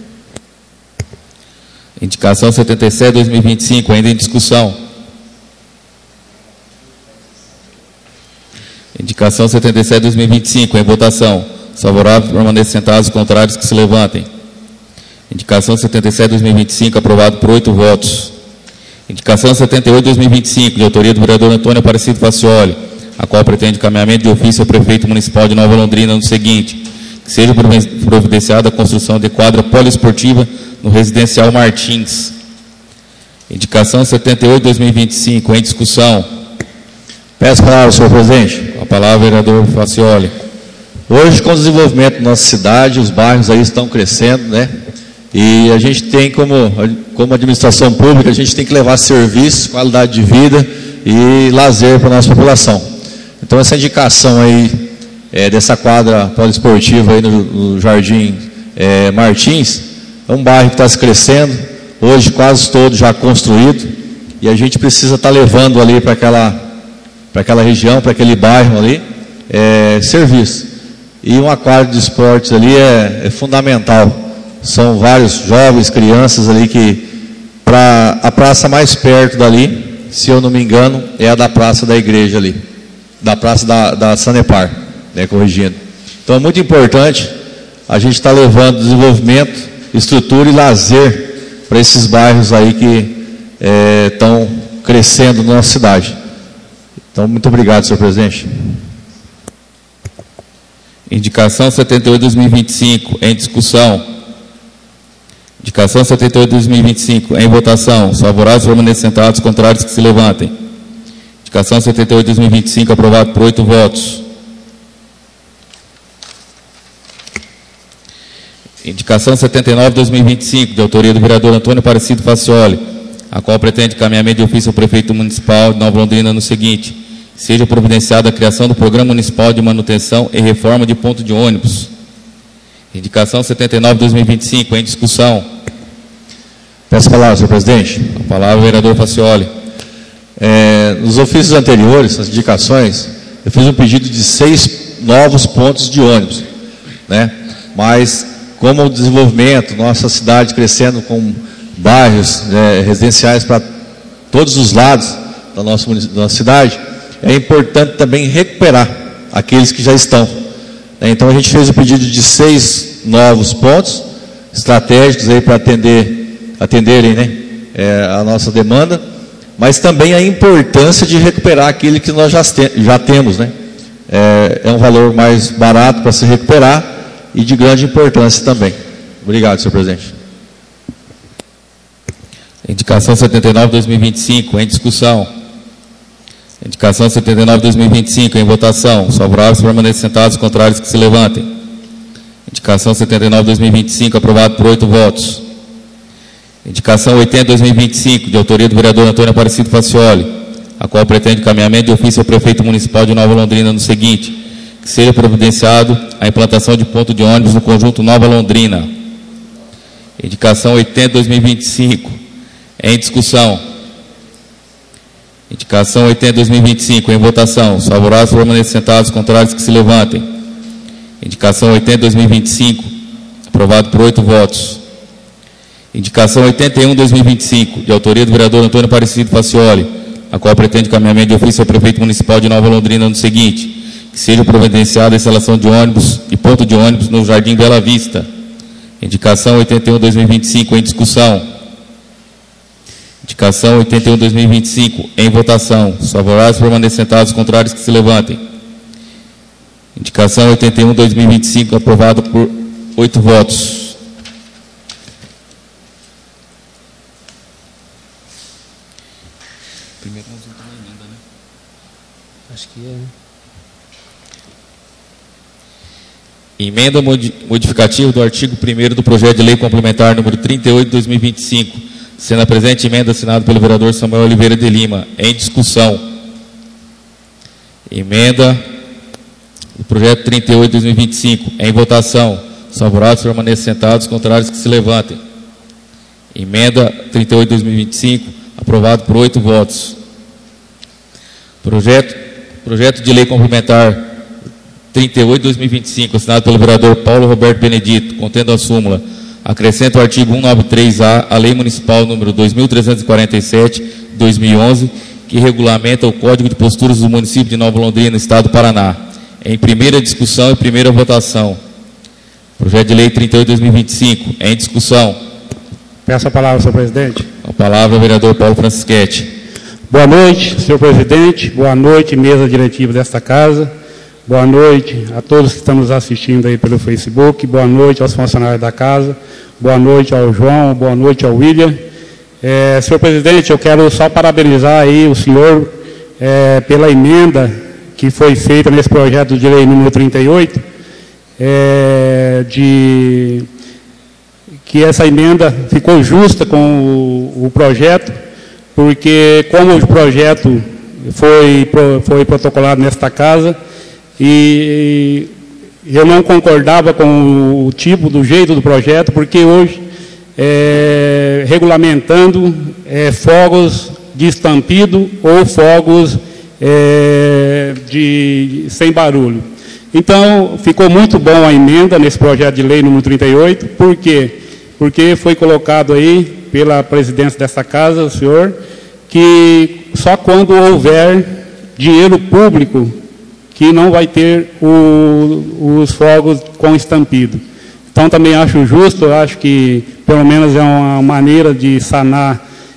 Indicação setenta e sete, dois mil e vinte e cinco, ainda em discussão. Indicação setenta e sete, dois mil e vinte e cinco, em votação. Favoráveis, permaneçam sentados, contrários que se levantem. Indicação setenta e sete, dois mil e vinte e cinco, aprovado por oito votos. Indicação setenta e oito, dois mil e vinte e cinco, de autoria do vereador Antônio Aparecido Facioli, a qual pretende encaminhamento de ofício ao prefeito municipal de Nova Londrina no seguinte: que seja providenciada a construção de quadra poliesportiva no residencial Martins. Indicação setenta e oito, dois mil e vinte e cinco, em discussão. Peço a palavra, senhor presidente. A palavra, vereador Facioli. Hoje, com o desenvolvimento da nossa cidade, os bairros aí estão crescendo, né? E a gente tem como, como administração pública, a gente tem que levar serviço, qualidade de vida e lazer para a nossa população. Então essa indicação aí, é, dessa quadra poliesportiva aí no, no Jardim é, Martins, é um bairro que está se crescendo, hoje quase todo já construído, e a gente precisa estar tá levando ali para aquela, para aquela região, para aquele bairro ali, é, serviço. E uma quadra de esportes ali é, é fundamental. São vários jovens, crianças ali que, para a praça mais perto dali, se eu não me engano, é a da praça da igreja ali, da praça da, da Sanepar, né, corrigindo. Então é muito importante a gente estar tá levando desenvolvimento, estrutura e lazer para esses bairros aí que estão é, crescendo na nossa cidade. Então, muito obrigado, senhor presidente. Indicação setenta e oito, dois mil e vinte e cinco, em discussão. Indicação setenta e oito, dois mil e vinte e cinco, em votação. Os favoráveis permanecem sentados, contrários que se levantem. Indicação setenta e oito, dois mil e vinte e cinco, aprovado por oito votos. Indicação setenta e nove, dois mil e vinte e cinco, de autoria do vereador Antônio Aparecido Facioli, a qual pretende encaminhamento de ofício ao prefeito municipal de Nova Londrina no seguinte: seja providenciada a criação do Programa Municipal de Manutenção e Reforma de Ponto de Ônibus. Indicação setenta e nove, dois mil e vinte e cinco, em discussão. Peço a palavra, senhor presidente. A palavra, vereador Facioli. É, nos ofícios anteriores, nas indicações, eu fiz um pedido de seis novos pontos de ônibus, né? Mas, como o desenvolvimento, nossa cidade crescendo com bairros é, residenciais para todos os lados da nossa, da nossa cidade, é importante também recuperar aqueles que já estão. Então a gente fez o pedido de seis novos pontos estratégicos aí para atender, atenderem, né, é, a nossa demanda, mas também a importância de recuperar aquele que nós já, te, já temos, né? É, é um valor mais barato para se recuperar e de grande importância também. Obrigado, senhor presidente. Indicação setenta e nove, dois mil e vinte e cinco, em discussão. Indicação setenta e nove, dois mil e vinte e cinco, em votação. Os favoráveis permanecem sentados, contrários que se levantem. Indicação setenta e nove, dois mil e vinte e cinco, aprovado por oito votos. Indicação oitenta, dois mil e vinte e cinco, de autoria do vereador Antônio Aparecido Facioli, a qual pretende encaminhamento de ofício ao prefeito municipal de Nova Londrina no seguinte: que seja providenciado a implantação de ponto de ônibus no conjunto Nova Londrina. Indicação oitenta, dois mil e vinte e cinco, em discussão. Indicação oitenta, dois mil e vinte e cinco, em votação. Os favoráveis permanecem sentados, contrários que se levantem. Indicação oitenta, dois mil e vinte e cinco, aprovado por oito votos. Indicação oitenta e um, dois mil e vinte e cinco, de autoria do vereador Antônio Aparecido Facioli, a qual pretende encaminhamento de ofício ao prefeito municipal de Nova Londrina no seguinte: que seja providenciada a instalação de ônibus e ponto de ônibus no Jardim Bela Vista. Indicação oitenta e um barra dois mil e vinte e cinco em discussão. Indicação oitenta e um barra dois mil e vinte e cinco em votação. Os favoráveis permaneçam sentados, os contrários que se levantem. Indicação oitenta e um barra dois mil e vinte e cinco aprovado por oito votos. Primeiro nós vamos tomar emenda, né? Acho que é. Emenda modificativa do artigo primeiro do projeto de lei complementar número trinta e oito barra dois mil e vinte e cinco, sendo a presente emenda assinada pelo vereador Samuel Oliveira de Lima. Em discussão. Emenda do projeto trinta e oito barra dois mil e vinte e cinco. Em votação. Os favoráveis permaneçam sentados, os contrários que se levantem. Emenda trinta e oito barra dois mil e vinte e cinco. Aprovado por oito votos. Projeto, projeto de lei complementar trinta e oito barra dois mil e vinte e cinco, assinado pelo vereador Paulo Roberto Benedito, contendo a súmula, acrescenta o artigo cento e noventa e três A à Lei Municipal número dois mil trezentos e quarenta e sete, de dois mil e onze, que regulamenta o Código de Posturas do município de Nova Londrina, no estado do Paraná. Em primeira discussão e primeira votação. Projeto de lei trinta e oito barra dois mil e vinte e cinco, em discussão. Peço a palavra, senhor presidente. A palavra ao vereador Paulo Francischetti. Boa noite, senhor presidente. Boa noite, mesa diretiva desta casa. Boa noite a todos que estão nos assistindo aí pelo Facebook. Boa noite aos funcionários da casa. Boa noite ao João. Boa noite ao William. É, senhor presidente, eu quero só parabenizar aí o senhor é, pela emenda que foi feita nesse projeto de lei número trinta e oito, é, de... que essa emenda ficou justa com o, o projeto, porque como o projeto foi, foi protocolado nesta casa, e eu não concordava com o tipo, do jeito do projeto, porque hoje, é, regulamentando é, fogos de estampido ou fogos é, de, sem barulho. Então, ficou muito bom a emenda nesse projeto de lei número trinta e oito, por quê? Porque foi colocado aí pela presidência dessa casa, o senhor, que só quando houver dinheiro público que não vai ter o, os fogos com estampido. Então também acho justo, eu acho que pelo menos é uma maneira de sanar,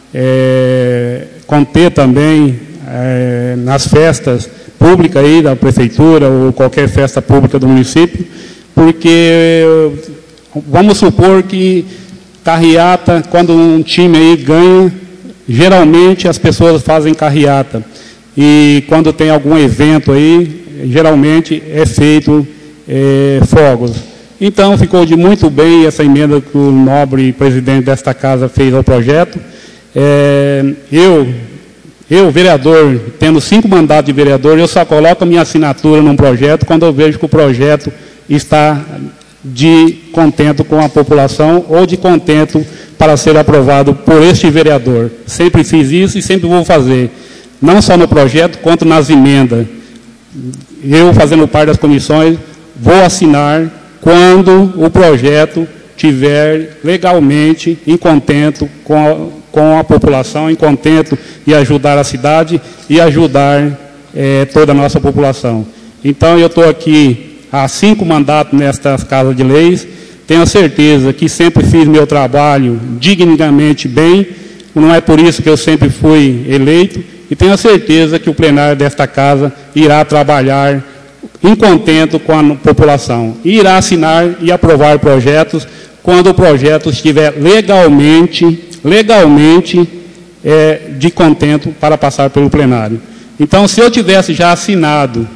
é, conter também é, nas festas públicas aí da prefeitura ou qualquer festa pública do município, porque vamos supor que carreata, quando um time aí ganha, geralmente as pessoas fazem carreata. E quando tem algum evento aí, geralmente é feito é, fogos. Então, ficou de muito bem essa emenda que o nobre presidente desta casa fez ao projeto. É, eu, eu, vereador, tendo cinco mandatos de vereador, eu só coloco a minha assinatura num projeto quando eu vejo que o projeto está de contento com a população ou de contento para ser aprovado por este vereador. Sempre fiz isso e sempre vou fazer, não só no projeto, quanto nas emendas. Eu, fazendo parte das comissões, vou assinar quando o projeto tiver legalmente em contento com a, com a população, em contento e ajudar a cidade e ajudar é, toda a nossa população. Então, eu estou aqui há cinco mandatos nestas casas de leis, tenho certeza que sempre fiz meu trabalho dignamente bem, não é por isso que eu sempre fui eleito, e tenho certeza que o plenário desta casa irá trabalhar em contento com a população, e irá assinar e aprovar projetos quando o projeto estiver legalmente, legalmente é, de contento para passar pelo plenário. Então, se eu tivesse já assinado,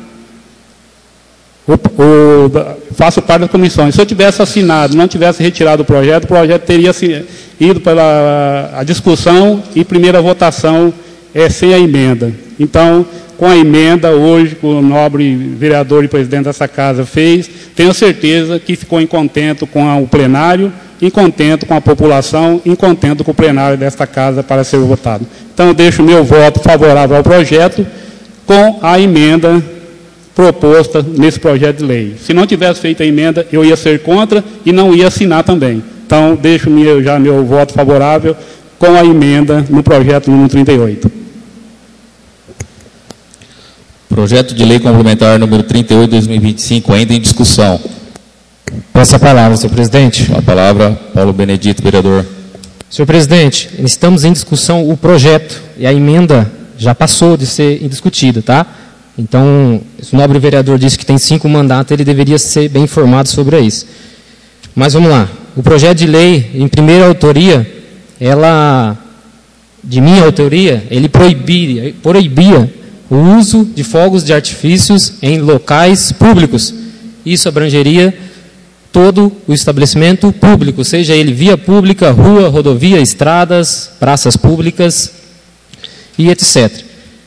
o, o, faço parte das comissões, se eu tivesse assinado, não tivesse retirado o projeto, o projeto teria ido pela a discussão e primeira votação é, sem a emenda. Então, com a emenda, hoje, que o nobre vereador e presidente dessa casa fez, tenho certeza que ficou em contento com o plenário, em contento com a população, em contento com o plenário desta casa para ser votado. Então, eu deixo meu voto favorável ao projeto com a emenda proposta nesse projeto de lei. Se não tivesse feito a emenda, eu ia ser contra e não ia assinar também. Então, deixo meu, já meu voto favorável com a emenda no projeto número trinta e oito. Projeto de lei complementar número trinta e oito, dois mil e vinte e cinco, ainda em discussão. Peço a palavra, senhor presidente. Com a palavra, Paulo Benedito, vereador. Senhor presidente, estamos em discussão o projeto e a emenda já passou de ser discutida, tá? Então, se o nobre vereador disse que tem cinco mandatos, ele deveria ser bem informado sobre isso. Mas vamos lá. O projeto de lei, em primeira autoria, ela, de minha autoria, ele proibia, proibia o uso de fogos de artifícios em locais públicos. Isso abrangeria todo o estabelecimento público, seja ele via pública, rua, rodovia, estradas, praças públicas e etcétera.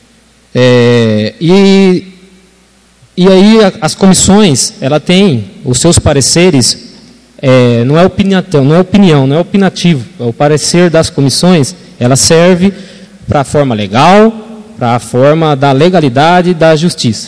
É, e, e aí as comissões, ela tem os seus pareceres, é, não é opinião, não é opinião, não é opinativo, é o parecer das comissões, ela serve para a forma legal, para a forma da legalidade e da justiça.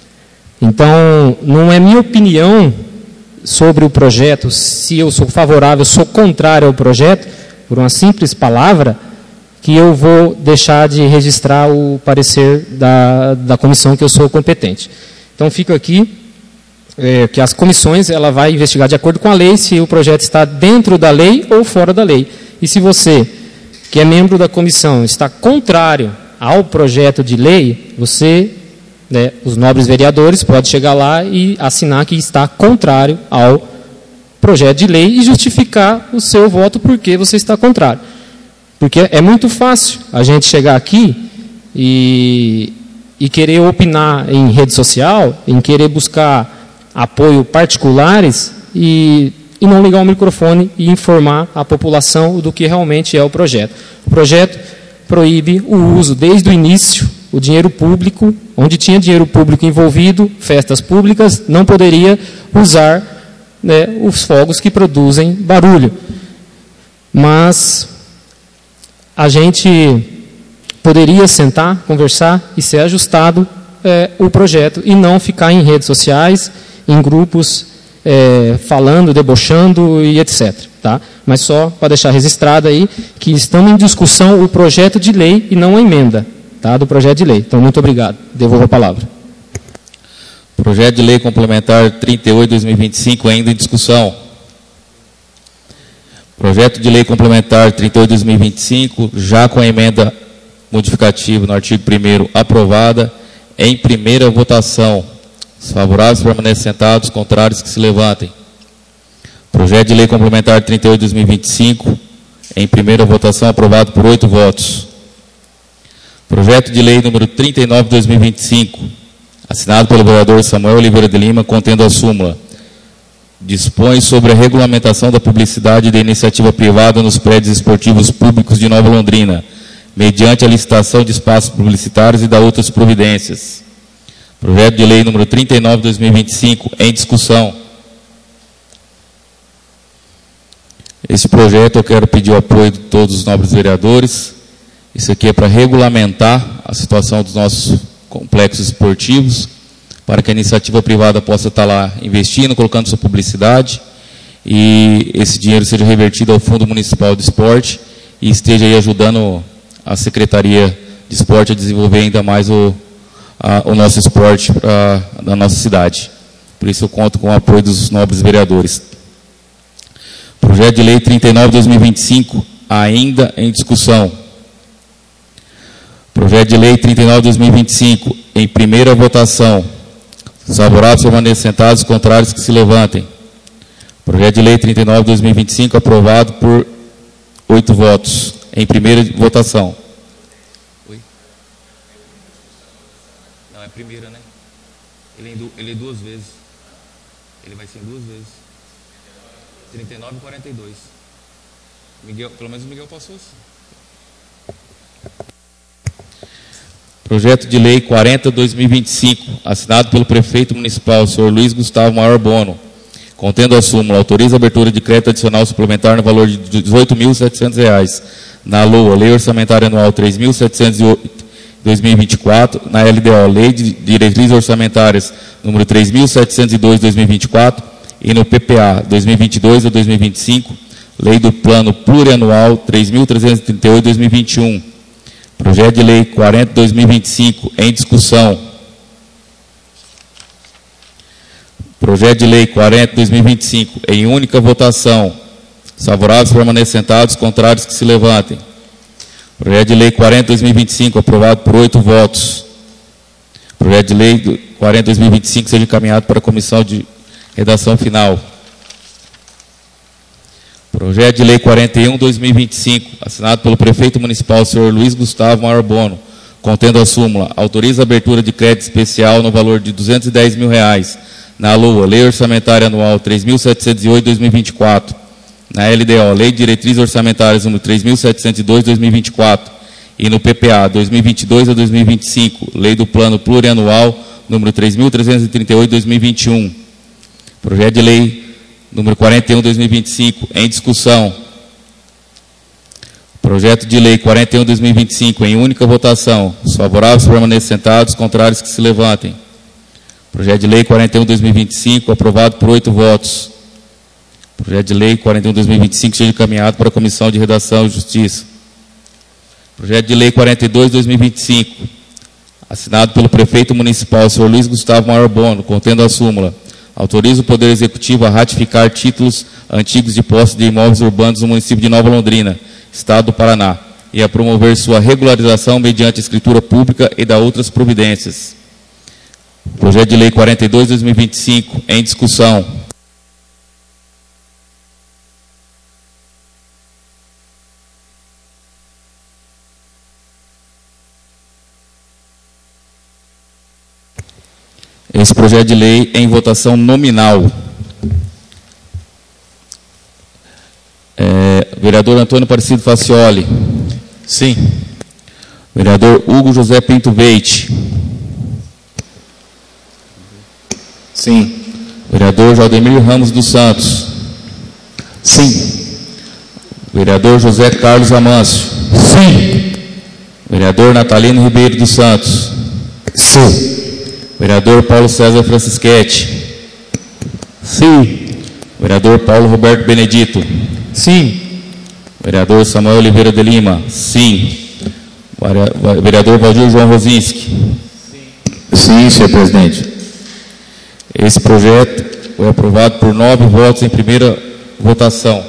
Então, não é minha opinião sobre o projeto, se eu sou favorável, sou contrário ao projeto, por uma simples palavra, que eu vou deixar de registrar o parecer da, da comissão que eu sou competente. Então, fico aqui, é, que as comissões, ela vai investigar de acordo com a lei, se o projeto está dentro da lei ou fora da lei. E se você, que é membro da comissão, está contrário ao projeto de lei, você... Né, os nobres vereadores podem chegar lá e assinar que está contrário ao projeto de lei e justificar o seu voto porque você está contrário. Porque é muito fácil a gente chegar aqui e, e querer opinar em rede social, em querer buscar apoio particulares e, e não ligar o microfone e informar a população do que realmente é o projeto. O projeto proíbe o uso desde o início. O dinheiro público, onde tinha dinheiro público envolvido, festas públicas, não poderia usar, né, os fogos que produzem barulho. Mas a gente poderia sentar, conversar e ser ajustado é, o projeto e não ficar em redes sociais, em grupos, é, falando, debochando e etcétera. Tá? Mas só para deixar registrado aí que estamos em discussão o projeto de lei e não a emenda. Tá, do projeto de lei. Então, muito obrigado. Devolvo a palavra. Projeto de lei complementar trinta e oito, dois mil e vinte e cinco, ainda em discussão. Projeto de lei complementar trinta e oito, dois mil e vinte e cinco, já com a emenda modificativa no artigo primeiro aprovada, em primeira votação. Os favoráveis permanecem sentados, os contrários que se levantem. Projeto de lei complementar trinta e oito, dois mil e vinte e cinco, em primeira votação, aprovado por oito votos. Projeto de lei número trinta e nove, dois mil e vinte e cinco, assinado pelo vereador Samuel Oliveira de Lima, contendo a súmula. Dispõe sobre a regulamentação da publicidade da iniciativa privada nos prédios esportivos públicos de Nova Londrina, mediante a licitação de espaços publicitários e da outras providências. Projeto de lei número trinta e nove, dois mil e vinte e cinco, em discussão. Esse projeto eu quero pedir o apoio de todos os nobres vereadores. Isso aqui é para regulamentar a situação dos nossos complexos esportivos, para que a iniciativa privada possa estar lá investindo, colocando sua publicidade, e esse dinheiro seja revertido ao Fundo Municipal de Esporte e esteja aí ajudando a Secretaria de Esporte a desenvolver ainda mais o, a, o nosso esporte pra, da nossa cidade. Por isso eu conto com o apoio dos nobres vereadores. Projeto de lei trinta e nove, dois mil e vinte e cinco, ainda em discussão. Projeto de lei trinta e nove, dois mil e vinte e cinco, em primeira votação. Os favoráveis permanecem sentados, os contrários que se levantem. Projeto de lei trinta e nove, dois mil e vinte e cinco, aprovado por oito votos, em primeira votação. Oi? Não, é primeira, né? Ele é, du ele é duas vezes. Ele vai ser duas vezes. trinta e nove e quarenta e dois. Miguel, pelo menos o Miguel passou assim. Projeto de lei quarenta, dois mil e vinte e cinco, assinado pelo prefeito municipal, senhor Luiz Gustavo Maior Bono, contendo a súmula, autoriza a abertura de crédito adicional suplementar no valor de dezoito mil e setecentos reais, na L O A, Lei Orçamentária Anual três mil setecentos e oito, dois mil e vinte e quatro, na L D O, Lei de Diretrizes Orçamentárias número três mil setecentos e dois, dois mil e vinte e quatro, e no P P A dois mil e vinte e dois a dois mil e vinte e cinco, Lei do Plano Plurianual três mil trezentos e trinta e oito, dois mil e vinte e um. Projeto de lei quarenta, dois mil e vinte e cinco, em discussão. Projeto de Lei quarenta, dois mil e vinte e cinco, em única votação. Os favoráveis permaneçam sentados, contrários que se levantem. Projeto de Lei quarenta, dois mil e vinte e cinco, aprovado por oito votos. Projeto de Lei quarenta, dois mil e vinte e cinco, seja encaminhado para a comissão de redação final. Projeto de Lei quarenta e um, dois mil e vinte e cinco, assinado pelo Prefeito Municipal, senhor Luiz Gustavo Maior Bono, contendo a súmula, autoriza a abertura de crédito especial no valor de duzentos e dez mil reais na LOA, Lei Orçamentária Anual três mil setecentos e oito, dois mil e vinte e quatro, na L D O, Lei de Diretrizes Orçamentárias número três mil setecentos e dois, dois mil e vinte e quatro, e no P P A dois mil e vinte e dois a dois mil e vinte e cinco, Lei do Plano Plurianual número três mil trezentos e trinta e oito, dois mil e vinte e um. Projeto de Lei número quarenta e um, dois mil e vinte e cinco, em discussão. Projeto de Lei quarenta e um, dois mil e vinte e cinco, em única votação. Os favoráveis permaneçam sentados, os contrários que se levantem. Projeto de Lei quarenta e um, dois mil e vinte e cinco, aprovado por oito votos. Projeto de Lei quarenta e um, dois mil e vinte e cinco, seja encaminhado para a Comissão de Redação e Justiça. Projeto de Lei quarenta e dois, dois mil e vinte e cinco, assinado pelo Prefeito Municipal, senhor Luiz Gustavo Maior Bono, contendo a súmula, autoriza o Poder Executivo a ratificar títulos antigos de posse de imóveis urbanos no município de Nova Londrina, Estado do Paraná, e a promover sua regularização mediante escritura pública e da outras providências. Projeto de Lei quarenta e dois, dois mil e vinte e cinco, em discussão. Esse projeto de lei é em votação nominal. É, vereador Antônio Aparecido Facioli. Sim. Vereador Hugo José Pinto Veite. Sim. Vereador Jaldemir Ramos dos Santos. Sim. Vereador José Carlos Amâncio. Sim. Vereador Natalino Ribeiro dos Santos. Sim. Vereador Paulo César Francisquete. Sim. Vereador Paulo Roberto Benedito. Sim. Vereador Samuel Oliveira de Lima. Sim. Vereador Valdir João Rosinski. Sim, senhor presidente. Esse projeto foi aprovado por nove votos em primeira votação.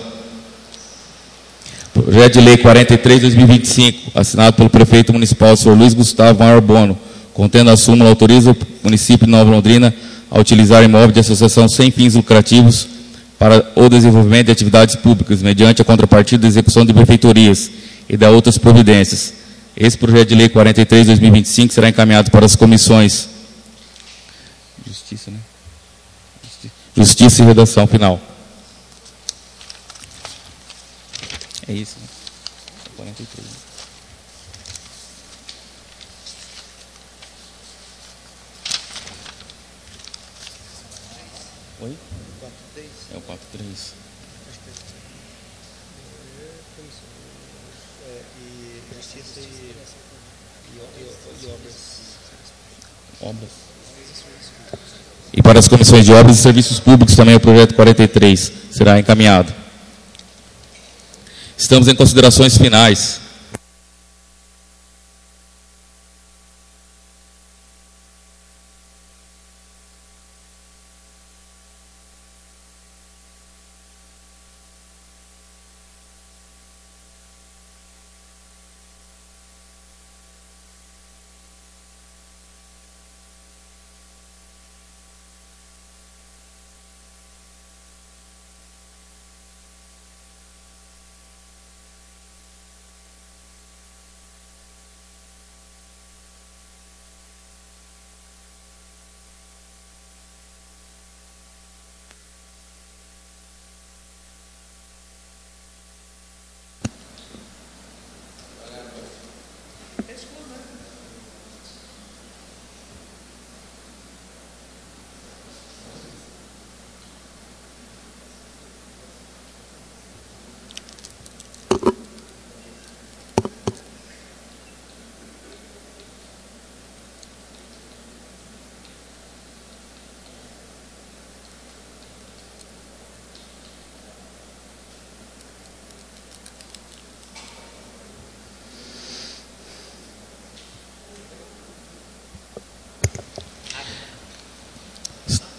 Projeto de Lei quarenta e três, dois mil e vinte e cinco, assinado pelo Prefeito Municipal, senhor Luiz Gustavo Maior Bono, contendo a súmula, autoriza o município de Nova Londrina a utilizar imóvel de associação sem fins lucrativos para o desenvolvimento de atividades públicas, mediante a contrapartida da execução de benfeitorias e da outras providências. Esse projeto de lei quarenta e três, dois mil e vinte e cinco será encaminhado para as comissões Justiça, né? Justiça e Redação Final. É isso, né? quarenta e três. Oi? É o quatro três. Obras. E para as comissões de obras e serviços públicos também o projeto quarenta e três será encaminhado. Estamos em considerações finais.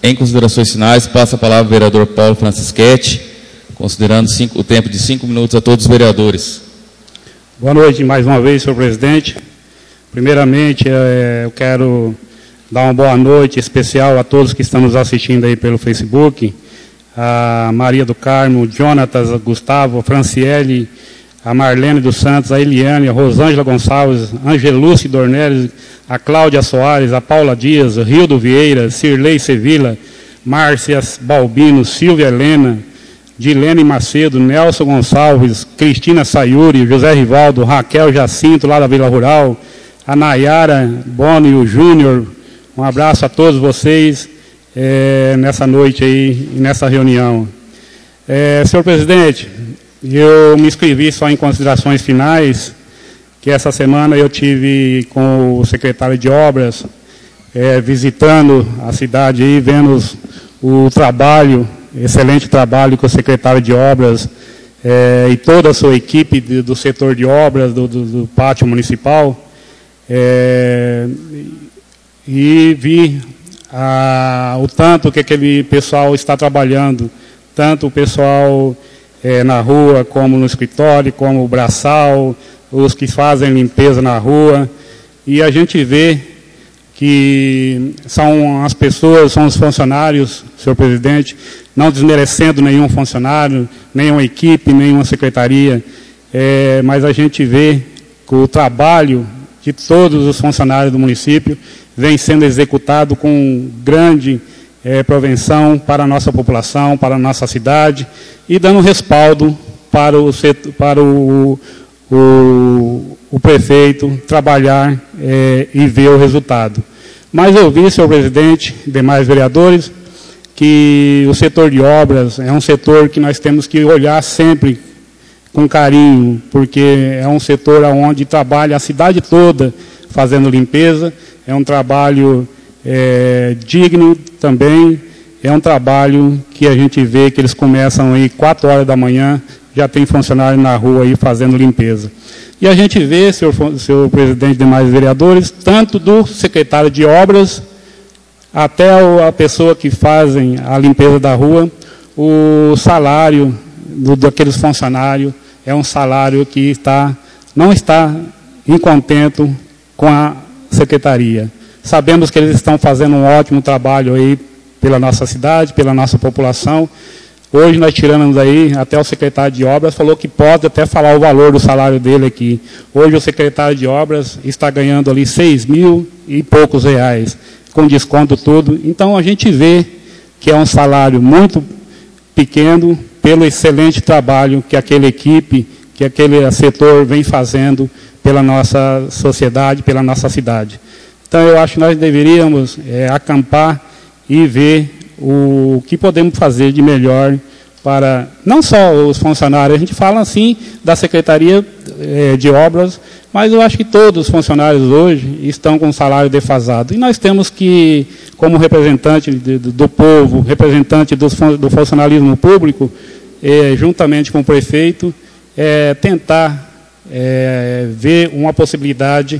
Em considerações finais, passa a palavra ao vereador Paulo Francischetti, considerando cinco, o tempo de cinco minutos a todos os vereadores. Boa noite mais uma vez, senhor presidente. Primeiramente, eu quero dar uma boa noite especial a todos que estão nos assistindo aí pelo Facebook, a Maria do Carmo, Jonatas, Gustavo, a Franciele, a Marlene dos Santos, a Eliane, a Rosângela Gonçalves, a Angeluce Dornelles, a Cláudia Soares, a Paula Dias, o Rildo Vieira, Cirlei Sevilla, Márcia Balbino, Silvia Helena, Dilene Macedo, Nelson Gonçalves, Cristina Sayuri, José Rivaldo, Raquel Jacinto, lá da Vila Rural, a Nayara Bonio Júnior. Um abraço a todos vocês é, nessa noite aí, nessa reunião. É, senhor presidente, eu me inscrevi só em considerações finais, que essa semana eu tive com o secretário de Obras, é, visitando a cidade e vendo os, o trabalho, excelente trabalho que o secretário de Obras é, e toda a sua equipe de, do setor de obras, do, do, do pátio municipal, é, e vi a, o tanto que aquele pessoal está trabalhando, tanto o pessoal é, na rua, como no escritório, como o braçal, os que fazem limpeza na rua, e a gente vê que são as pessoas, são os funcionários, senhor presidente, não desmerecendo nenhum funcionário, nenhuma equipe, nenhuma secretaria, é, mas a gente vê que o trabalho de todos os funcionários do município vem sendo executado com grande é, prevenção para a nossa população, para a nossa cidade, e dando respaldo para o, para o, o, o prefeito trabalhar é, e ver o resultado. Mas eu vi, senhor presidente, demais vereadores, que o setor de obras é um setor que nós temos que olhar sempre com carinho, porque é um setor onde trabalha a cidade toda fazendo limpeza, é um trabalho é, digno também, é um trabalho que a gente vê que eles começam aí quatro horas da manhã, já tem funcionário na rua aí fazendo limpeza. E a gente vê, senhor, senhor presidente e demais vereadores, tanto do secretário de obras até a pessoa que fazem a limpeza da rua, o salário do, daqueles funcionários é um salário que está, não está em contento com a secretaria. Sabemos que eles estão fazendo um ótimo trabalho aí pela nossa cidade, pela nossa população. Hoje nós tiramos aí, até o secretário de obras falou que pode até falar o valor do salário dele aqui. Hoje o secretário de obras está ganhando ali seis mil e poucos reais, com desconto tudo. Então a gente vê que é um salário muito pequeno pelo excelente trabalho que aquela equipe, que aquele setor vem fazendo pela nossa sociedade, pela nossa cidade. Então eu acho que nós deveríamos é, acampar e ver o que podemos fazer de melhor para, não só os funcionários, a gente fala assim da Secretaria eh, de Obras, mas eu acho que todos os funcionários hoje estão com salário defasado. E nós temos que, como representante de, do, do povo, representante do, do funcionalismo público, eh, juntamente com o prefeito, eh, tentar eh, ver uma possibilidade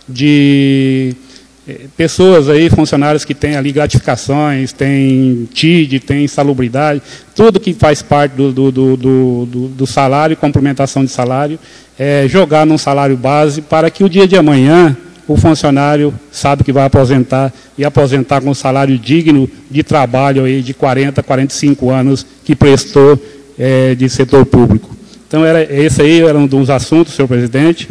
de pessoas aí, funcionários que têm ali gratificações, tem T I D, tem insalubridade, tudo que faz parte do, do, do, do, do salário, complementação de salário, é, jogar num salário base para que o dia de amanhã o funcionário sabe que vai aposentar e aposentar com um salário digno de trabalho aí de quarenta, quarenta e cinco anos que prestou é, de setor público. Então, era, esse aí era um dos assuntos, senhor presidente.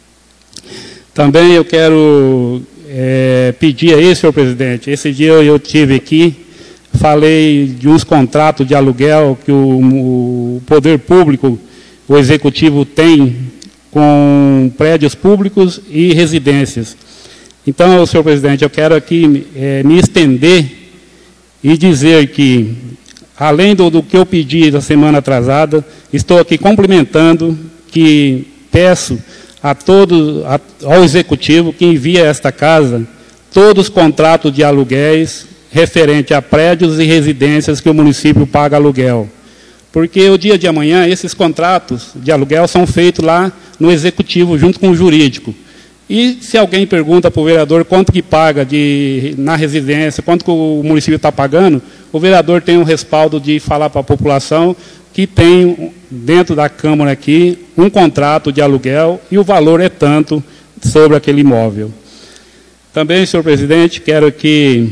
Também eu quero É, pedir aí, senhor presidente, esse dia eu tive aqui, falei de uns contratos de aluguel que o, o poder público, o executivo tem com prédios públicos e residências. Então, senhor presidente, eu quero aqui é, me estender e dizer que, além do, do que eu pedi na semana atrasada, estou aqui complementando que peço a todo, a, ao executivo que envia a esta casa todos os contratos de aluguéis referente a prédios e residências que o município paga aluguel. Porque o dia de amanhã, esses contratos de aluguel são feitos lá no executivo, junto com o jurídico. E se alguém pergunta para o vereador quanto que paga de, na residência, quanto que o município está pagando, o vereador tem um respaldo de falar para a população que tem dentro da Câmara aqui um contrato de aluguel e o valor é tanto sobre aquele imóvel. Também, senhor presidente, quero aqui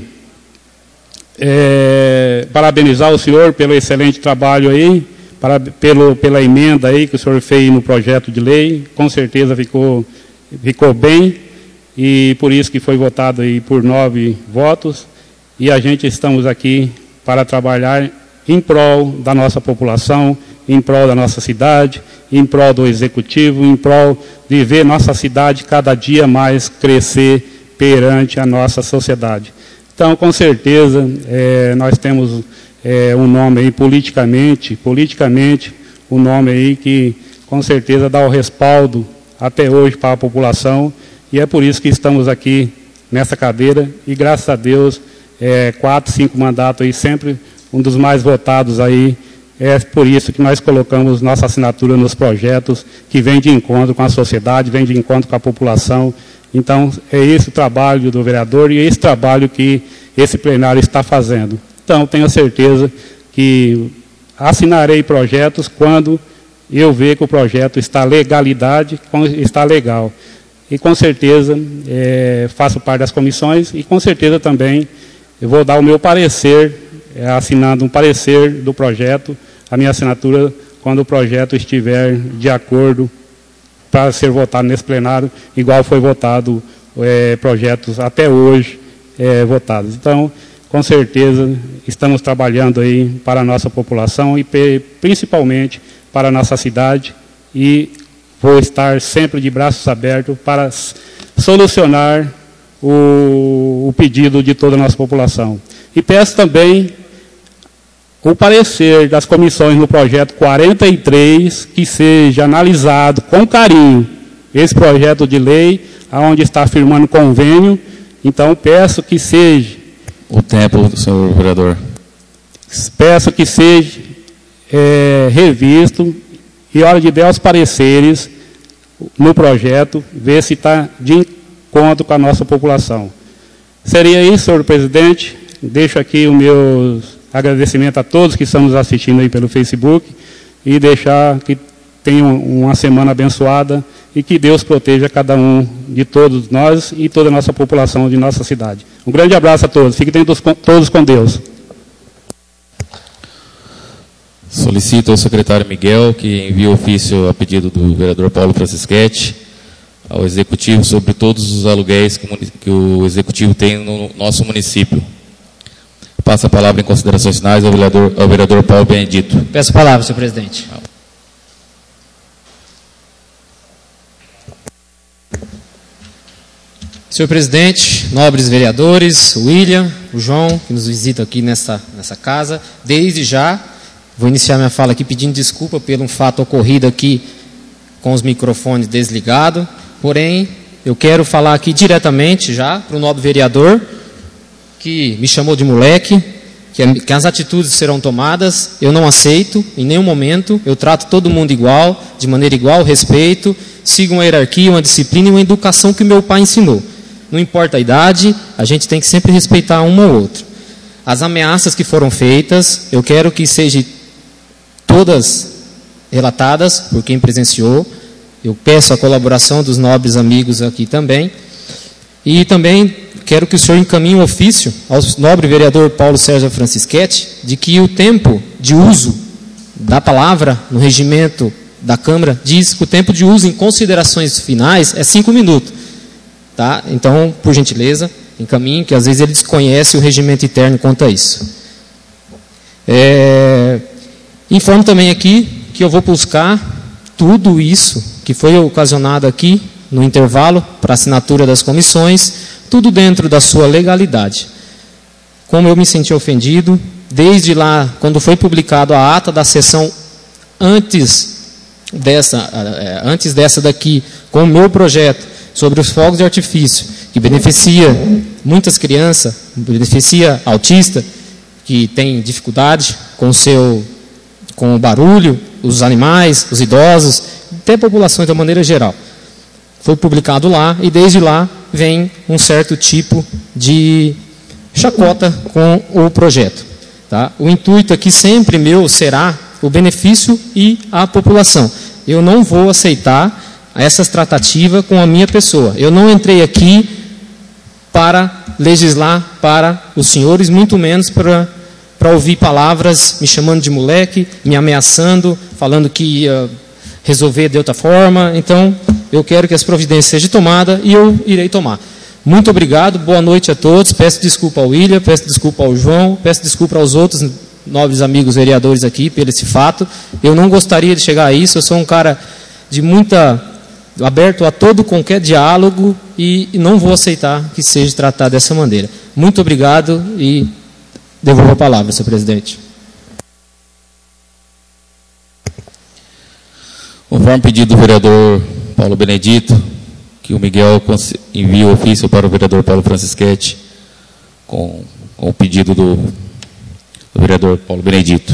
é, parabenizar o senhor pelo excelente trabalho aí, para, pelo, pela emenda aí que o senhor fez no projeto de lei, com certeza ficou, ficou bem, e por isso que foi votado aí por nove votos, e a gente estamos aqui para trabalhar em prol da nossa população, em prol da nossa cidade, em prol do executivo, em prol de ver nossa cidade cada dia mais crescer perante a nossa sociedade. Então, com certeza, é, nós temos é, um nome aí politicamente, politicamente, um nome aí que com certeza dá o respaldo até hoje para a população, e é por isso que estamos aqui nessa cadeira, e graças a Deus, é, quatro, cinco mandatos aí, sempre um dos mais votados aí. É por isso que nós colocamos nossa assinatura nos projetos que vem de encontro com a sociedade, vem de encontro com a população. Então, é esse o trabalho do vereador e é esse trabalho que esse plenário está fazendo. Então, tenho certeza que assinarei projetos quando eu ver que o projeto está legalidade, está legal. E, com certeza, é, faço parte das comissões e, com certeza, também eu vou dar o meu parecer, é, assinando um parecer do projeto, a minha assinatura, quando o projeto estiver de acordo para ser votado nesse plenário, igual foi votado é, projetos até hoje é, votados. Então, com certeza, estamos trabalhando aí para a nossa população e principalmente para a nossa cidade, e vou estar sempre de braços abertos para solucionar o, o pedido de toda a nossa população. E peço também o parecer das comissões no projeto quarenta e três, que seja analisado com carinho esse projeto de lei, onde está firmando convênio. Então, peço que seja... O tempo, senhor vereador. Peço que seja é, revisto e, hora de dar os pareceres no projeto, ver se está de encontro com a nossa população. Seria isso, senhor presidente. Deixo aqui o meu agradecimento a todos que estão nos assistindo aí pelo Facebook e deixar que tenham uma semana abençoada e que Deus proteja cada um de todos nós e toda a nossa população de nossa cidade. Um grande abraço a todos. Fiquem todos com Deus. Solicito ao secretário Miguel que envie ofício a pedido do vereador Paulo Francischetti ao Executivo sobre todos os aluguéis que o Executivo tem no nosso município. Passo a palavra em considerações finais ao vereador, ao vereador Paulo Benedito. Peço a palavra, senhor presidente. Senhor presidente, nobres vereadores, o William, o João, que nos visitam aqui nessa, nessa casa, desde já, vou iniciar minha fala aqui pedindo desculpa pelo um fato ocorrido aqui com os microfones desligados, porém, eu quero falar aqui diretamente já para o nobre vereador, que me chamou de moleque, que, que as atitudes serão tomadas, eu não aceito em nenhum momento, eu trato todo mundo igual, de maneira igual, respeito, sigo uma hierarquia, uma disciplina e uma educação que meu pai ensinou. Não importa a idade, a gente tem que sempre respeitar um ou outro. As ameaças que foram feitas, eu quero que sejam todas relatadas por quem presenciou, eu peço a colaboração dos nobres amigos aqui também, e também quero que o senhor encaminhe um ofício ao nobre vereador Paulo Sérgio Francischetti de que o tempo de uso da palavra no regimento da Câmara diz que o tempo de uso em considerações finais é cinco minutos. Tá? Então, por gentileza, encaminhe, que às vezes ele desconhece o regimento interno quanto a isso. É, informo também aqui que eu vou buscar tudo isso que foi ocasionado aqui no intervalo para assinatura das comissões, tudo dentro da sua legalidade. Como eu me senti ofendido, desde lá, quando foi publicado a ata da sessão antes dessa, antes dessa daqui, com o meu projeto sobre os fogos de artifício, que beneficia muitas crianças, beneficia autista, que tem dificuldade com o seu, com o barulho, os animais, os idosos, até a população de uma maneira geral. foi publicado lá, e desde lá vem um certo tipo de chacota com o projeto. Tá? O intuito aqui sempre meu será o benefício e a população. Eu não vou aceitar essas tratativas com a minha pessoa. Eu não entrei aqui para legislar para os senhores, muito menos para, para ouvir palavras me chamando de moleque, me ameaçando, falando que ia resolver de outra forma. Então, eu quero que as providências sejam tomadas e eu irei tomar. Muito obrigado, boa noite a todos. Peço desculpa ao William, peço desculpa ao João, peço desculpa aos outros nobres amigos vereadores aqui pelo esse fato. Eu não gostaria de chegar a isso, eu sou um cara de muita... aberto a todo qualquer diálogo e não vou aceitar que seja tratado dessa maneira. Muito obrigado e devolvo a palavra, senhor presidente. Conforme pedido do vereador Paulo Benedito, que o Miguel envie o ofício para o vereador Paulo Francischetti, com, com o pedido do, do vereador Paulo Benedito.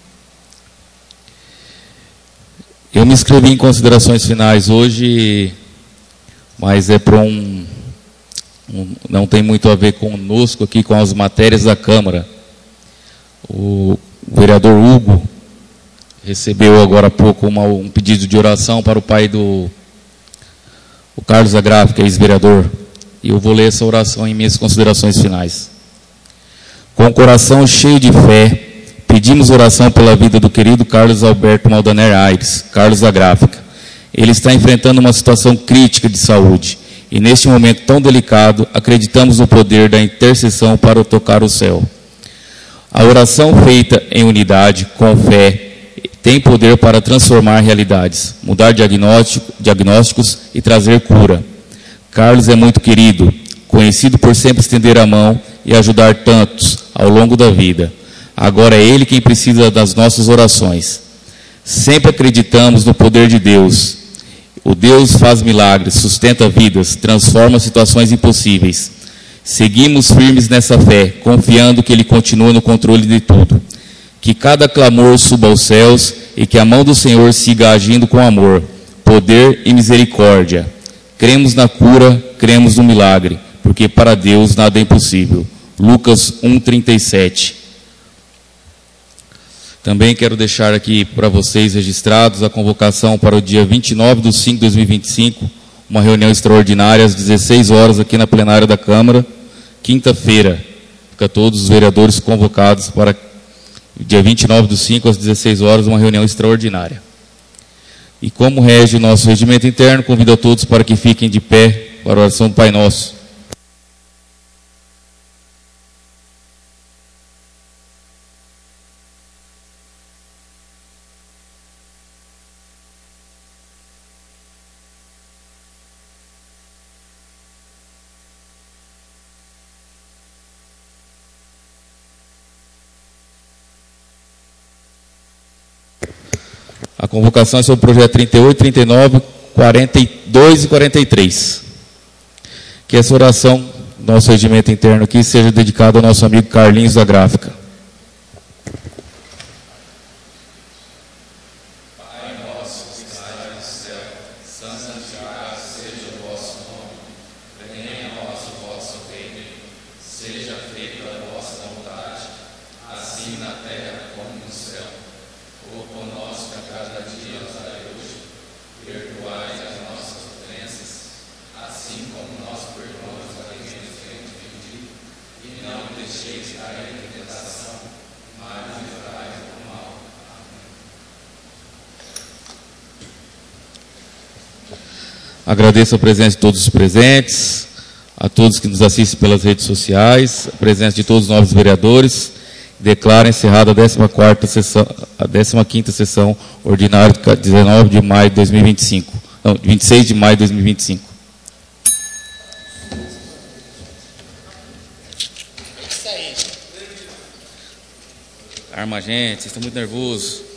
Eu me inscrevi em considerações finais hoje, mas é para um, um... não tem muito a ver conosco aqui, com as matérias da Câmara. O vereador Hugo recebeu agora há pouco uma, um pedido de oração para o pai do o Carlos Agráfica, ex-vereador, e eu vou ler essa oração em minhas considerações finais. Com o coração cheio de fé, pedimos oração pela vida do querido Carlos Alberto Maldaner Aires, Carlos Agráfica. Ele está enfrentando uma situação crítica de saúde, e neste momento tão delicado, acreditamos no poder da intercessão para tocar o céu. A oração feita em unidade, com fé, tem poder para transformar realidades, mudar diagnóstico, diagnósticos e trazer cura. Carlos é muito querido, conhecido por sempre estender a mão e ajudar tantos ao longo da vida. Agora é Ele quem precisa das nossas orações. Sempre acreditamos no poder de Deus. O Deus faz milagres, sustenta vidas, transforma situações impossíveis. Seguimos firmes nessa fé, confiando que Ele continua no controle de tudo. Que cada clamor suba aos céus e que a mão do Senhor siga agindo com amor, poder e misericórdia. Cremos na cura, cremos no milagre, porque para Deus nada é impossível. Lucas um, trinta e sete. Também quero deixar aqui para vocês registrados a convocação para o dia vinte e nove de cinco de dois mil e vinte e cinco, uma reunião extraordinária às dezesseis horas aqui na plenária da Câmara, quinta-feira. Fica todos os vereadores convocados para dia vinte e nove do cinco, às dezesseis horas, uma reunião extraordinária. E como rege o nosso regimento interno, convido a todos para que fiquem de pé para a oração do Pai Nosso. A convocação é sobre o projeto trinta e oito, trinta e nove, quarenta e dois e quarenta e três. Que essa oração, nosso regimento interno aqui, seja dedicada ao nosso amigo Carlinhos da Gráfica. Pai nosso que estás no céu, santificado seja o vosso nome. Venha a nós o vosso reino. Seja feita a vossa vontade, assim na terra como no céu. O pão nosso que a cada dia nos dai hoje, perdoai as nossas ofensas, assim como nós perdoamos a quem nos tem ofendido, e não deixeis cair em tentação, mas livrai do mal. Amém. Agradeço a presença de todos os presentes, a todos que nos assistem pelas redes sociais, a presença de todos os novos vereadores. Declaro encerrada a décima quarta sessão, a décima quinta sessão ordinária, dezenove de maio de dois mil e vinte e cinco. Não, vinte e seis de maio de dois mil e vinte e cinco. Arma, gente, vocês estão muito nervosos.